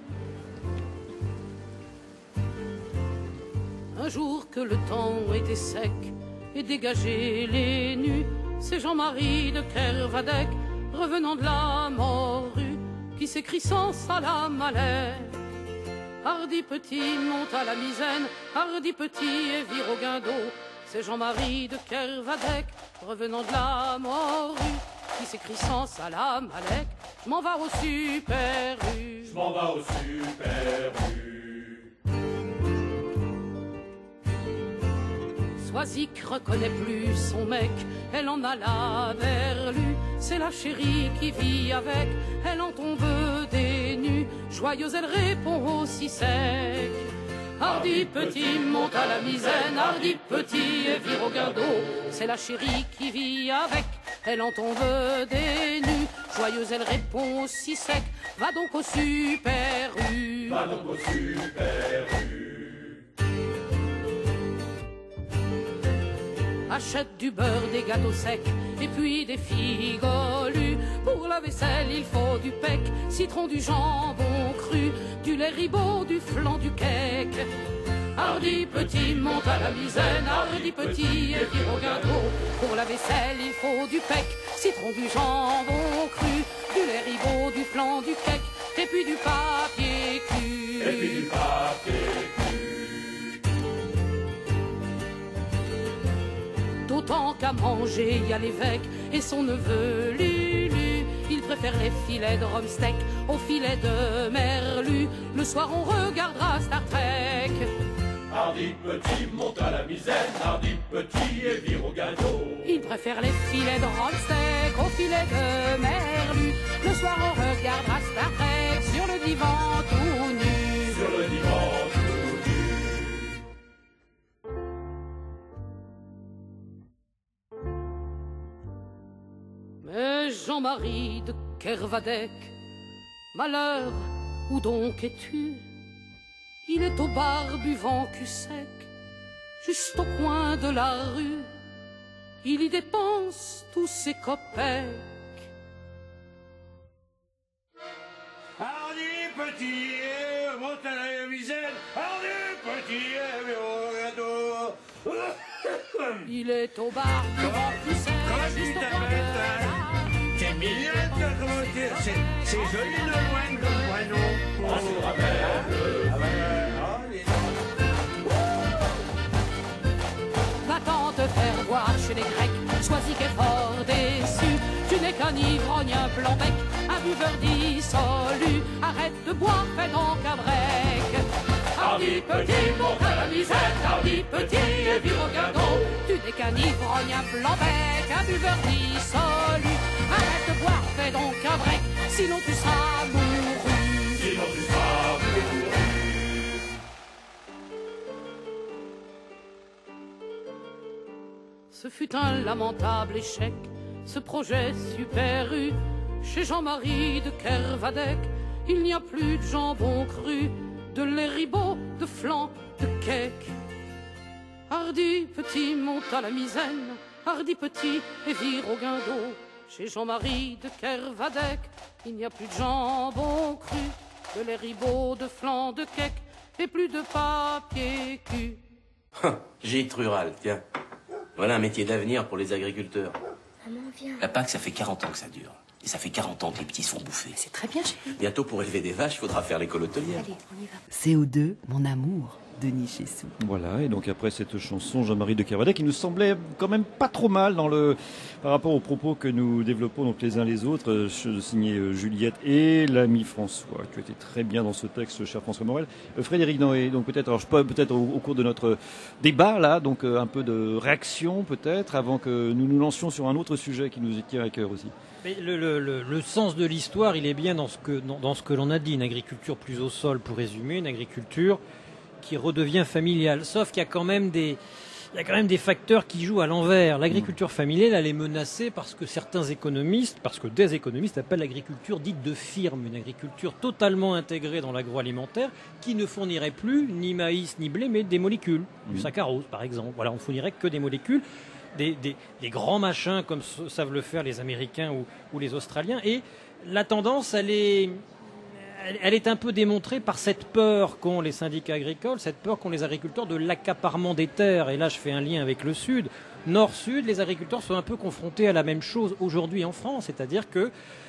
Un jour que le temps était sec et dégagé les nus, c'est Jean-Marie de Kervadec, revenant de la morue, qui s'écrie sans salam alek. Hardi petit monte à la misaine, hardi petit et vire au guindeau, c'est Jean-Marie de Kervadec, revenant de la morue, qui s'écrie sans salam alek, je m'en vais au Super U. Je m'en vais au Super U. Soisic reconnaît plus son mec, elle en a la verlue, c'est la chérie qui vit avec, elle en tombe des nues, joyeuse elle répond aussi sec. Hardy petit monte à la misaine, hardy petit et vire au guindeau, c'est la chérie qui vit avec, elle en tombe des nues, joyeuse elle répond aussi sec, va donc au Super U. Va donc au Super U. Achète du beurre, des gâteaux secs et puis des figolus. Pour la vaisselle, il faut du pec, citron, du jambon cru, du lait ribot, du flan, du cake. Hardy petit monte à la misaine, hardy petit et vire au guindeau. Pour la vaisselle, il faut du pec, citron, du jambon cru, du lait ribot, du flan, du cake et puis du papier cul. Et puis du papier cul. D'autant qu'à manger, il y a l'évêque et son neveu Lulu. Il préfère les filets de rhum-steak aux filets de merlu. Le soir, on regardera Star Trek. Hardy petit monte à la misaine, hardy petit et vire au guindeau. Il préfère les filets de rhum-steak aux filets de merlu. Le soir, on regardera Star Trek sur le divan tout nu. Sur le divan tout nu. Mais Jean-Marie de Kervadec, malheur, où donc es-tu? Il est au bar buvant cul sec, juste au coin de la rue. Il y dépense tous ses copecs. Hardy petit, monte à la misaine, hardy petit, il est au bar buvant cul sec, juste au coin de la rue. C'est mignonne, comment dire, c'est joli de loin comme prénom. On se rappelle. Va-t'en te faire voir chez les Grecs, Soisic est fort déçu. Tu n'es qu'un ivrogne, un blanc-bec, un buveur dissolu. Arrête de boire, fais donc un break. Hardy petit, monte à la misaine, hardy petit et vire au guindeau. Tu n'es qu'un ivrogne, un blanc-bec, un buveur dissolu. Arrête de boire, fais donc un break, sinon tu seras mouru. Sinon tu seras mouru. Ce fut un lamentable échec, ce projet Super U. Chez Jean-Marie de Kervadec, il n'y a plus de jambon cru, de lait ribot, de flan, de cake. Hardy petit monte à la misaine, hardy petit et vire au guindeau. Chez Jean-Marie de Kervadec, il n'y a plus de jambon cru, de lait ribot, de flan, de cake et plus de papier cul. Gîte rural, tiens. Voilà un métier d'avenir pour les agriculteurs. Maman, viens. La Pâque, ça fait 40 ans que ça dure. Et ça fait 40 ans que les petits se font bouffer. C'est très bien, chérie. Bientôt, pour élever des vaches, il faudra faire l'école hôtelière. Allez, on y va. CO2, mon amour, Denis Chessou. Voilà, et donc après cette chanson, Jean-Marie de Kervadec, qui nous semblait quand même pas trop mal par rapport aux propos que nous développons donc les uns les autres, signé Juliette et l'ami François. Tu étais très bien dans ce texte, cher François Morel. Frédéric Noé, donc peut-être, alors je peux peut-être au cours de notre débat là, donc un peu de réaction peut-être, avant que nous nous lancions sur un autre sujet qui nous tient à cœur aussi. Mais le sens de l'histoire, il est bien dans ce que l'on a dit, une agriculture plus au sol, pour résumer, une agriculture qui redevient familiale. Sauf qu'il y a quand même des facteurs qui jouent à l'envers. L'agriculture familiale, elle est menacée parce que des économistes appellent l'agriculture dite de firme, une agriculture totalement intégrée dans l'agroalimentaire qui ne fournirait plus ni maïs ni blé, mais des molécules, du saccharose par exemple. Voilà, on fournirait que des molécules. Des grands machins comme savent le faire les Américains ou les Australiens. Et la tendance, elle est un peu démontrée par cette peur qu'ont les syndicats agricoles, cette peur qu'ont les agriculteurs de l'accaparement des terres. Et là, je fais un lien avec le Sud. Nord-Sud, les agriculteurs sont un peu confrontés à la même chose aujourd'hui en France. C'est-à-dire que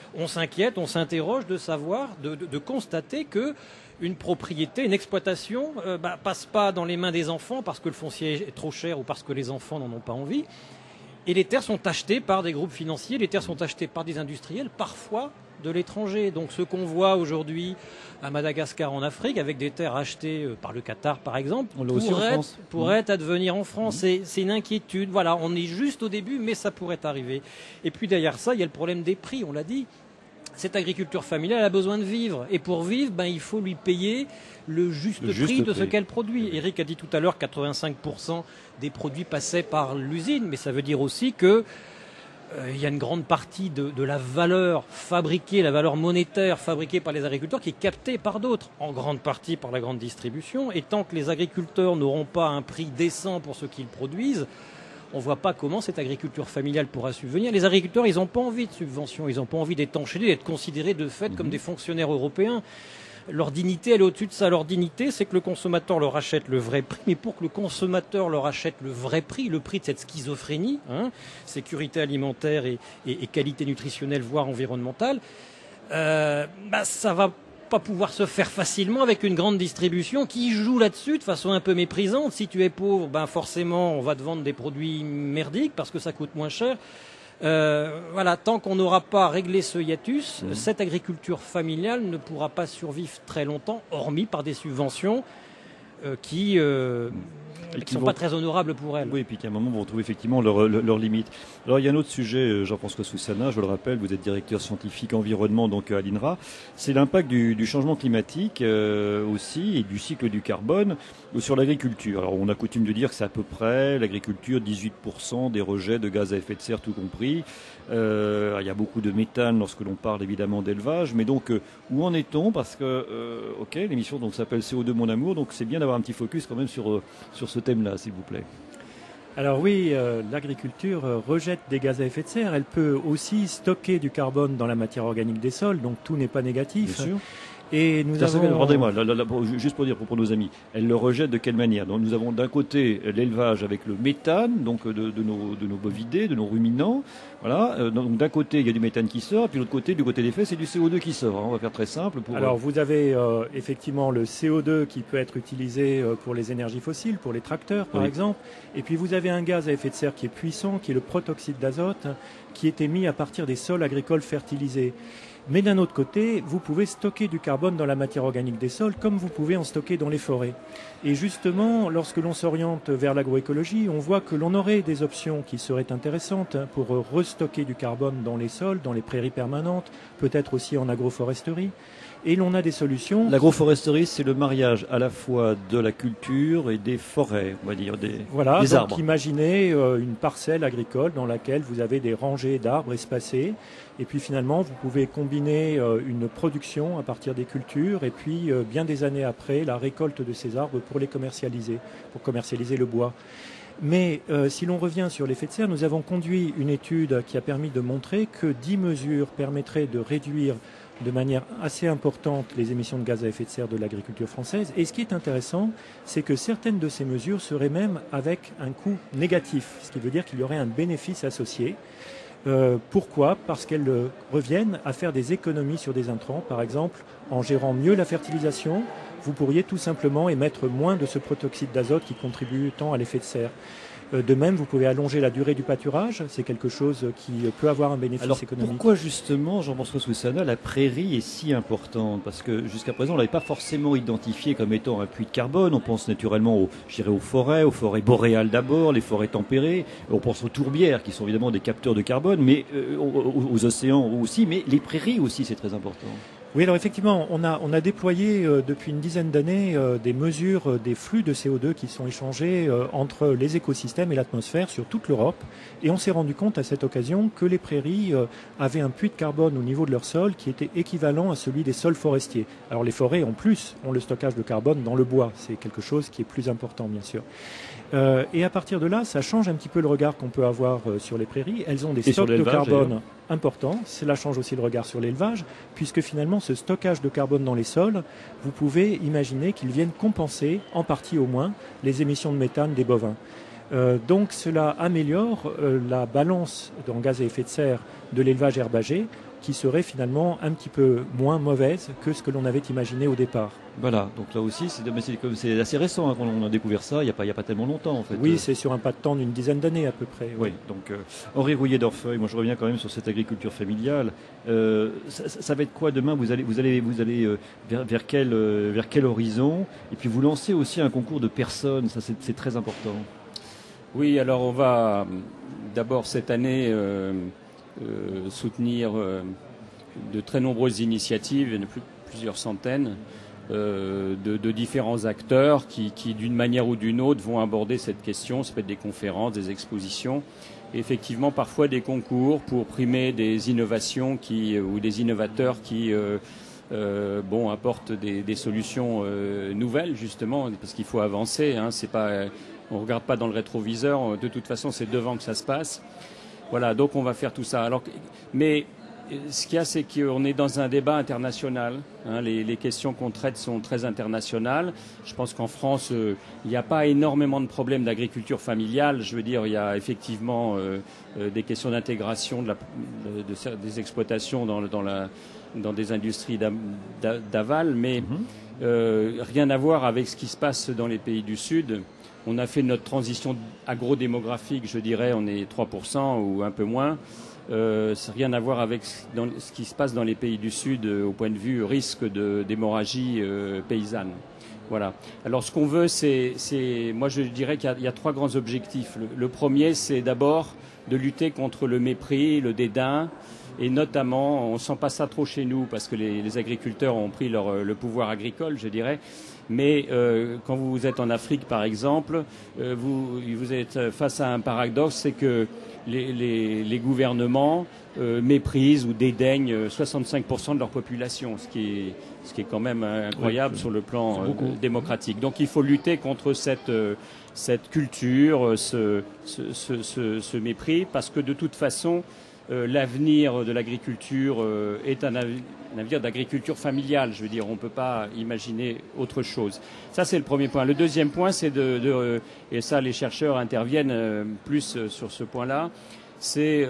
on s'inquiète, on s'interroge de savoir, de constater que une propriété, une exploitation passe pas dans les mains des enfants parce que le foncier est trop cher ou parce que les enfants n'en ont pas envie. Et les terres sont achetées par des groupes financiers, les terres sont achetées par des industriels, parfois de l'étranger. Donc ce qu'on voit aujourd'hui à Madagascar en Afrique, avec des terres achetées par le Qatar par exemple, pourrait advenir en France. C'est une inquiétude. Voilà, on est juste au début, mais ça pourrait arriver. Et puis derrière ça, il y a le problème des prix, on l'a dit. Cette agriculture familiale a besoin de vivre. Et pour vivre, il faut lui payer le juste prix de ce qu'elle produit. Eric a dit tout à l'heure que 85% des produits passaient par l'usine, mais ça veut dire aussi que il y a une grande partie de la valeur fabriquée, la valeur monétaire fabriquée par les agriculteurs qui est captée par d'autres, en grande partie par la grande distribution. Et tant que les agriculteurs n'auront pas un prix décent pour ce qu'ils produisent, on ne voit pas comment cette agriculture familiale pourra subvenir. Les agriculteurs, ils n'ont pas envie de subventions, ils n'ont pas envie d'être enchaînés, d'être considérés de fait comme des fonctionnaires européens. Leur dignité, elle est au-dessus de ça. Leur dignité, c'est que le consommateur leur achète le vrai prix. Mais pour que le consommateur leur achète le vrai prix, le prix de cette schizophrénie, sécurité alimentaire et qualité nutritionnelle, voire environnementale, ça va pas pouvoir se faire facilement avec une grande distribution qui joue là-dessus de façon un peu méprisante. Si tu es pauvre, forcément, on va te vendre des produits merdiques parce que ça coûte moins cher. Tant qu'on n'aura pas réglé ce hiatus, cette agriculture familiale ne pourra pas survivre très longtemps, hormis par des subventions qui sont pas très honorables pour elle. Oui, et puis qu'à un moment, vont trouver effectivement leurs limites. Alors, il y a un autre sujet, Jean-François Soussana, je le rappelle, vous êtes directeur scientifique environnement donc à l'INRA, c'est l'impact du changement climatique aussi et du cycle du carbone sur l'agriculture. Alors, on a coutume de dire que c'est à peu près l'agriculture, 18% des rejets de gaz à effet de serre tout compris. Il y a beaucoup de méthane lorsque l'on parle évidemment d'élevage, mais donc où en est-on? Parce que, l'émission donc s'appelle CO2 Mon Amour, donc c'est bien d'avoir un petit focus quand même sur ce thème-là, s'il vous plaît. Alors oui, l'agriculture rejette des gaz à effet de serre. Elle peut aussi stocker du carbone dans la matière organique des sols, donc tout n'est pas négatif. Bien sûr. Et nous avons... Pardonnez-moi, juste pour dire pour nos amis, elle le rejette de quelle manière? Donc nous avons d'un côté l'élevage avec le méthane, donc de nos bovidés, de nos ruminants. Voilà. Donc d'un côté il y a du méthane qui sort, et puis de l'autre côté, du côté des faits, c'est du CO2 qui sort. On va faire très simple. Alors vous avez effectivement le CO2 qui peut être utilisé pour les énergies fossiles, pour les tracteurs par exemple. Et puis vous avez un gaz à effet de serre qui est puissant, qui est le protoxyde d'azote, qui est émis à partir des sols agricoles fertilisés. Mais d'un autre côté, vous pouvez stocker du carbone dans la matière organique des sols comme vous pouvez en stocker dans les forêts. Et justement, lorsque l'on s'oriente vers l'agroécologie, on voit que l'on aurait des options qui seraient intéressantes pour restocker du carbone dans les sols, dans les prairies permanentes, peut-être aussi en agroforesterie. Et l'on a des solutions. L'agroforesterie, c'est le mariage à la fois de la culture et des forêts, on va dire, des arbres. Donc imaginez une parcelle agricole dans laquelle vous avez des rangées d'arbres espacées. Et puis finalement, vous pouvez combiner une production à partir des cultures et puis bien des années après, la récolte de ces arbres pour les commercialiser, pour commercialiser le bois. Mais si l'on revient sur l'effet de serre, nous avons conduit une étude qui a permis de montrer que 10 mesures permettraient de réduire de manière assez importante les émissions de gaz à effet de serre de l'agriculture française. Et ce qui est intéressant, c'est que certaines de ces mesures seraient même avec un coût négatif, ce qui veut dire qu'il y aurait un bénéfice associé. Pourquoi? Parce qu'elles reviennent à faire des économies sur des intrants. Par exemple, en gérant mieux la fertilisation, vous pourriez tout simplement émettre moins de ce protoxyde d'azote qui contribue tant à l'effet de serre. De même, vous pouvez allonger la durée du pâturage, c'est quelque chose qui peut avoir un bénéfice économique. Pourquoi justement, Jean-François Soussana, la prairie est si importante? Parce que jusqu'à présent, on ne l'avait pas forcément identifié comme étant un puits de carbone. On pense naturellement aux forêts boréales d'abord, les forêts tempérées. On pense aux tourbières, qui sont évidemment des capteurs de carbone, mais aux océans aussi. Mais les prairies aussi, c'est très important. Oui, alors effectivement, on a déployé depuis une dizaine d'années des mesures des flux de CO2 qui sont échangés entre les écosystèmes et l'atmosphère sur toute l'Europe. Et on s'est rendu compte à cette occasion que les prairies avaient un puits de carbone au niveau de leur sol qui était équivalent à celui des sols forestiers. Alors les forêts, en plus, ont le stockage de carbone dans le bois. C'est quelque chose qui est plus important, bien sûr. Et à partir de là, ça change un petit peu le regard qu'on peut avoir sur les prairies. Elles ont des stocks de carbone importants. Cela change aussi le regard sur l'élevage, puisque finalement, ce stockage de carbone dans les sols, vous pouvez imaginer qu'ils viennent compenser, en partie au moins, les émissions de méthane des bovins. Donc cela améliore la balance en gaz à effet de serre de l'élevage herbagé qui serait finalement un petit peu moins mauvaise que ce que l'on avait imaginé au départ. Voilà, donc là aussi, c'est assez récent qu'on a découvert ça, il n'y a pas tellement longtemps en fait. Oui, c'est sur un pas de temps d'une dizaine d'années à peu près. Oui, donc Henri Rouillet d'Orfeuille, moi je reviens quand même sur cette agriculture familiale. Ça va être quoi demain? Vous allez vers quel horizon? Et puis vous lancez aussi un concours de personnes, ça c'est très important. Oui, alors on va d'abord cette année soutenir de très nombreuses initiatives, il y en a plusieurs centaines, de différents acteurs qui d'une manière ou d'une autre vont aborder cette question. Ça peut être des conférences, des expositions, et effectivement parfois des concours pour primer des innovations ou des innovateurs qui apportent des solutions nouvelles, justement, parce qu'il faut avancer. On ne regarde pas dans le rétroviseur, de toute façon c'est devant que ça se passe. Voilà, donc on va faire tout ça. Mais ce qu'il y a, c'est qu'on est dans un débat international. Les questions qu'on traite sont très internationales. Je pense qu'en France, il n'y a pas énormément de problèmes d'agriculture familiale. Je veux dire, il y a effectivement des questions d'intégration des exploitations dans des industries d'aval, mais rien à voir avec ce qui se passe dans les pays du Sud. On a fait notre transition agrodémographique, je dirais, on est 3% ou un peu moins. Ça n'a rien à voir avec ce qui se passe dans les pays du Sud au point de vue risque d'hémorragie paysanne. Voilà. Alors ce qu'on veut, moi je dirais qu'il y a 3 grands objectifs. Le premier, c'est d'abord de lutter contre le mépris, le dédain, et notamment, on ne sent pas ça trop chez nous parce que les agriculteurs ont pris le pouvoir agricole, je dirais. Mais quand vous êtes en Afrique, par exemple, vous êtes face à un paradoxe, c'est que les gouvernements méprisent ou dédaignent 65% de leur population, ce qui est quand même incroyable sur le plan démocratique. Donc il faut lutter contre cette culture, ce mépris, parce que de toute façon, l'avenir de l'agriculture est un avenir d'agriculture familiale. Je veux dire, on ne peut pas imaginer autre chose. Ça, c'est le premier point. Le deuxième point, c'est et ça, les chercheurs interviennent plus sur ce point-là, c'est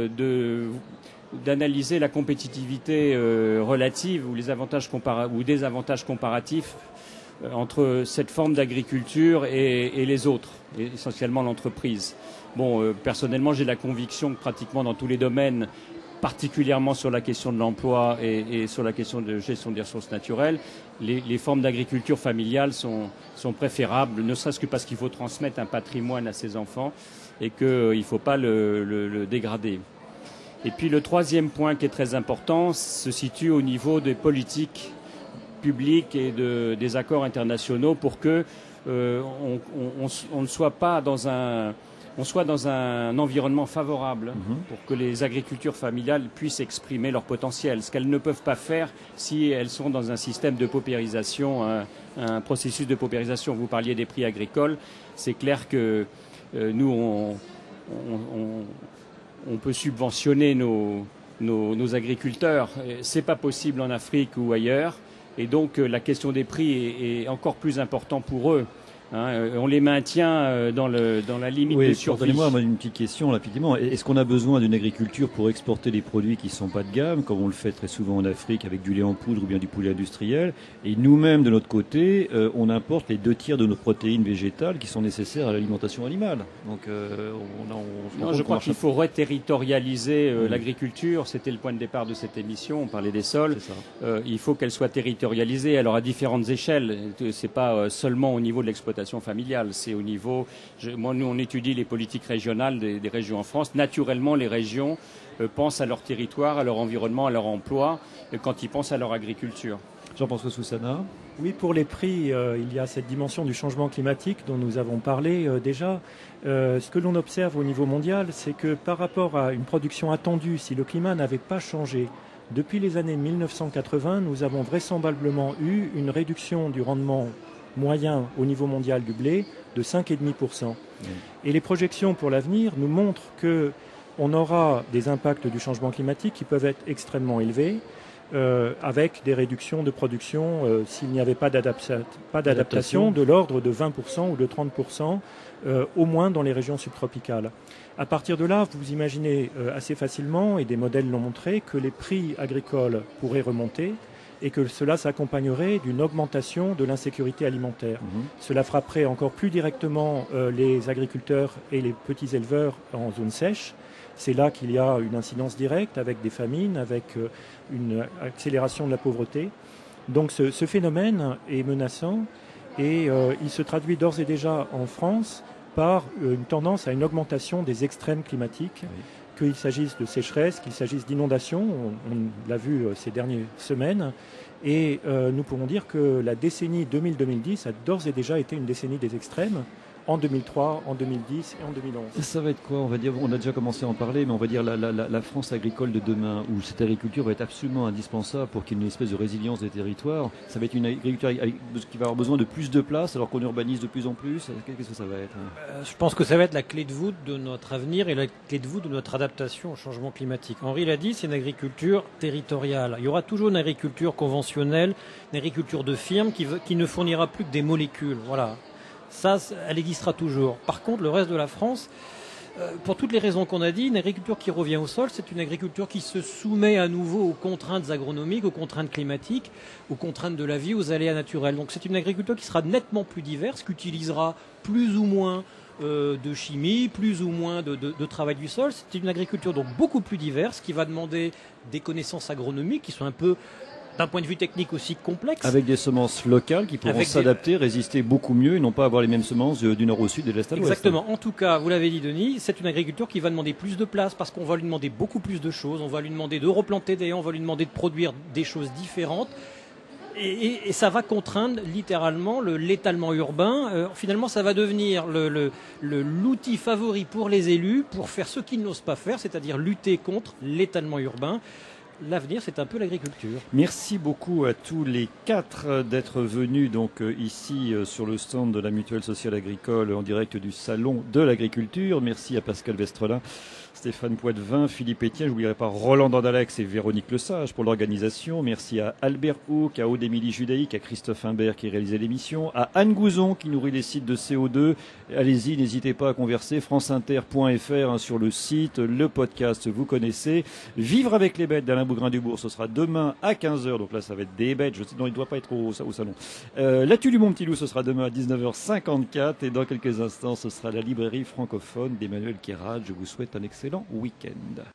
d'analyser la compétitivité relative ou les avantages ou désavantages comparatifs entre cette forme d'agriculture et les autres, et essentiellement l'entreprise. Bon, personnellement, j'ai la conviction que pratiquement dans tous les domaines, particulièrement sur la question de l'emploi et sur la question de gestion des ressources naturelles, les formes d'agriculture familiale sont préférables, ne serait-ce que parce qu'il faut transmettre un patrimoine à ses enfants et qu'il ne faut pas le dégrader. Et puis le troisième point qui est très important se situe au niveau des politiques publiques et des accords internationaux pour que on ne soit pas soit dans un environnement favorable pour que les agricultures familiales puissent exprimer leur potentiel, ce qu'elles ne peuvent pas faire si elles sont dans un système de paupérisation, un processus de paupérisation. Vous parliez des prix agricoles, c'est clair que nous, on peut subventionner nos agriculteurs. C'est pas possible en Afrique ou ailleurs, et donc la question des prix est encore plus importante pour eux. On les maintient dans la limite de survie. Pardonnez-moi une petite question rapidement. Est-ce qu'on a besoin d'une agriculture pour exporter des produits qui ne sont pas de gamme, comme on le fait très souvent en Afrique avec du lait en poudre ou bien du poulet industriel, et nous-mêmes de notre côté, on importe les 2 tiers de nos protéines végétales qui sont nécessaires à l'alimentation animale. Donc, je crois qu'il faut reterritorialiser l'agriculture. C'était le point de départ de cette émission. On parlait des sols. Il faut qu'elle soit territorialisée. Alors à différentes échelles. C'est pas seulement au niveau de l'exploitation familiale, c'est au niveau. Nous, on étudie les politiques régionales des régions en France. Naturellement, les régions pensent à leur territoire, à leur environnement, à leur emploi, quand ils pensent à leur agriculture. Jean-François Soussana. Oui, pour les prix, il y a cette dimension du changement climatique dont nous avons parlé déjà. Ce que l'on observe au niveau mondial, c'est que par rapport à une production attendue, si le climat n'avait pas changé, depuis les années 1980, nous avons vraisemblablement eu une réduction du rendement moyen au niveau mondial du blé de 5,5%. Et les projections pour l'avenir nous montrent qu'on aura des impacts du changement climatique qui peuvent être extrêmement élevés. avec des réductions de production s'il n'y avait pas d'adaptation de l'ordre de 20% ou de 30%, au moins dans les régions subtropicales. À partir de là, vous imaginez assez facilement, et des modèles l'ont montré, que les prix agricoles pourraient remonter et que cela s'accompagnerait d'une augmentation de l'insécurité alimentaire. Cela frapperait encore plus directement les agriculteurs et les petits éleveurs en zone sèche. C'est là qu'il y a une incidence directe avec des famines, avec une accélération de la pauvreté. Donc ce phénomène est menaçant et il se traduit d'ores et déjà en France par une tendance à une augmentation des extrêmes climatiques, qu'il s'agisse de sécheresse, qu'il s'agisse d'inondations, on l'a vu ces dernières semaines, et nous pouvons dire que la décennie 2000-2010 a d'ores et déjà été une décennie des extrêmes, en 2003, en 2010 et en 2011. Ça va être quoi? On va dire, on a déjà commencé à en parler, mais on va dire la France agricole de demain, où cette agriculture va être absolument indispensable pour qu'il y ait une espèce de résilience des territoires. Ça va être une agriculture qui va avoir besoin de plus de place, alors qu'on urbanise de plus en plus. Qu'est-ce que ça va être? Je pense que ça va être la clé de voûte de notre avenir et la clé de voûte de notre adaptation au changement climatique. Henri l'a dit, c'est une agriculture territoriale. Il y aura toujours une agriculture conventionnelle, une agriculture de firme qui ne fournira plus que des molécules. Voilà. Ça, elle existera toujours. Par contre, le reste de la France, pour toutes les raisons qu'on a dit, une agriculture qui revient au sol, c'est une agriculture qui se soumet à nouveau aux contraintes agronomiques, aux contraintes climatiques, aux contraintes de la vie, aux aléas naturels. Donc c'est une agriculture qui sera nettement plus diverse, qui utilisera plus ou moins de chimie, plus ou moins de travail du sol. C'est une agriculture donc beaucoup plus diverse, qui va demander des connaissances agronomiques qui sont un peu, d'un point de vue technique aussi complexe. Avec des semences locales qui pourront s'adapter, résister beaucoup mieux et non pas avoir les mêmes semences du nord au sud et de l'est à l'ouest. Exactement. En tout cas, vous l'avez dit Denis, c'est une agriculture qui va demander plus de place parce qu'on va lui demander beaucoup plus de choses. On va lui demander de replanter des haies, on va lui demander de produire des choses différentes. Et ça va contraindre littéralement l'étalement urbain. Finalement, ça va devenir l'outil favori pour les élus pour faire ce qu'ils n'osent pas faire, c'est-à-dire lutter contre l'étalement urbain. L'avenir, c'est un peu l'agriculture. Merci beaucoup à tous les quatre d'être venus donc ici sur le stand de la Mutuelle Sociale Agricole en direct du Salon de l'Agriculture. Merci à Pascal Vestrelin, Stéphane Poitvin, Philippe Etienne, je n'oublierai pas Roland Dandalax et Véronique Lesage pour l'organisation. Merci à Albert Hauck, à Aude-Émilie Judaïque, à Christophe Imbert qui réalisait l'émission, à Anne Gouzon qui nourrit les sites de CO2. Allez-y, n'hésitez pas à converser, franceinter.fr sur le site, le podcast, vous connaissez. Vivre avec les bêtes d'Alain Bougrain-Dubourg, ce sera demain à 15h, donc là ça va être des bêtes, non il ne doit pas être au salon. L'Atu du Mon Petit Loup, ce sera demain à 19h54 et dans quelques instants ce sera la librairie francophone d'Emmanuel Kérad. Je vous souhaite un excellent week-end.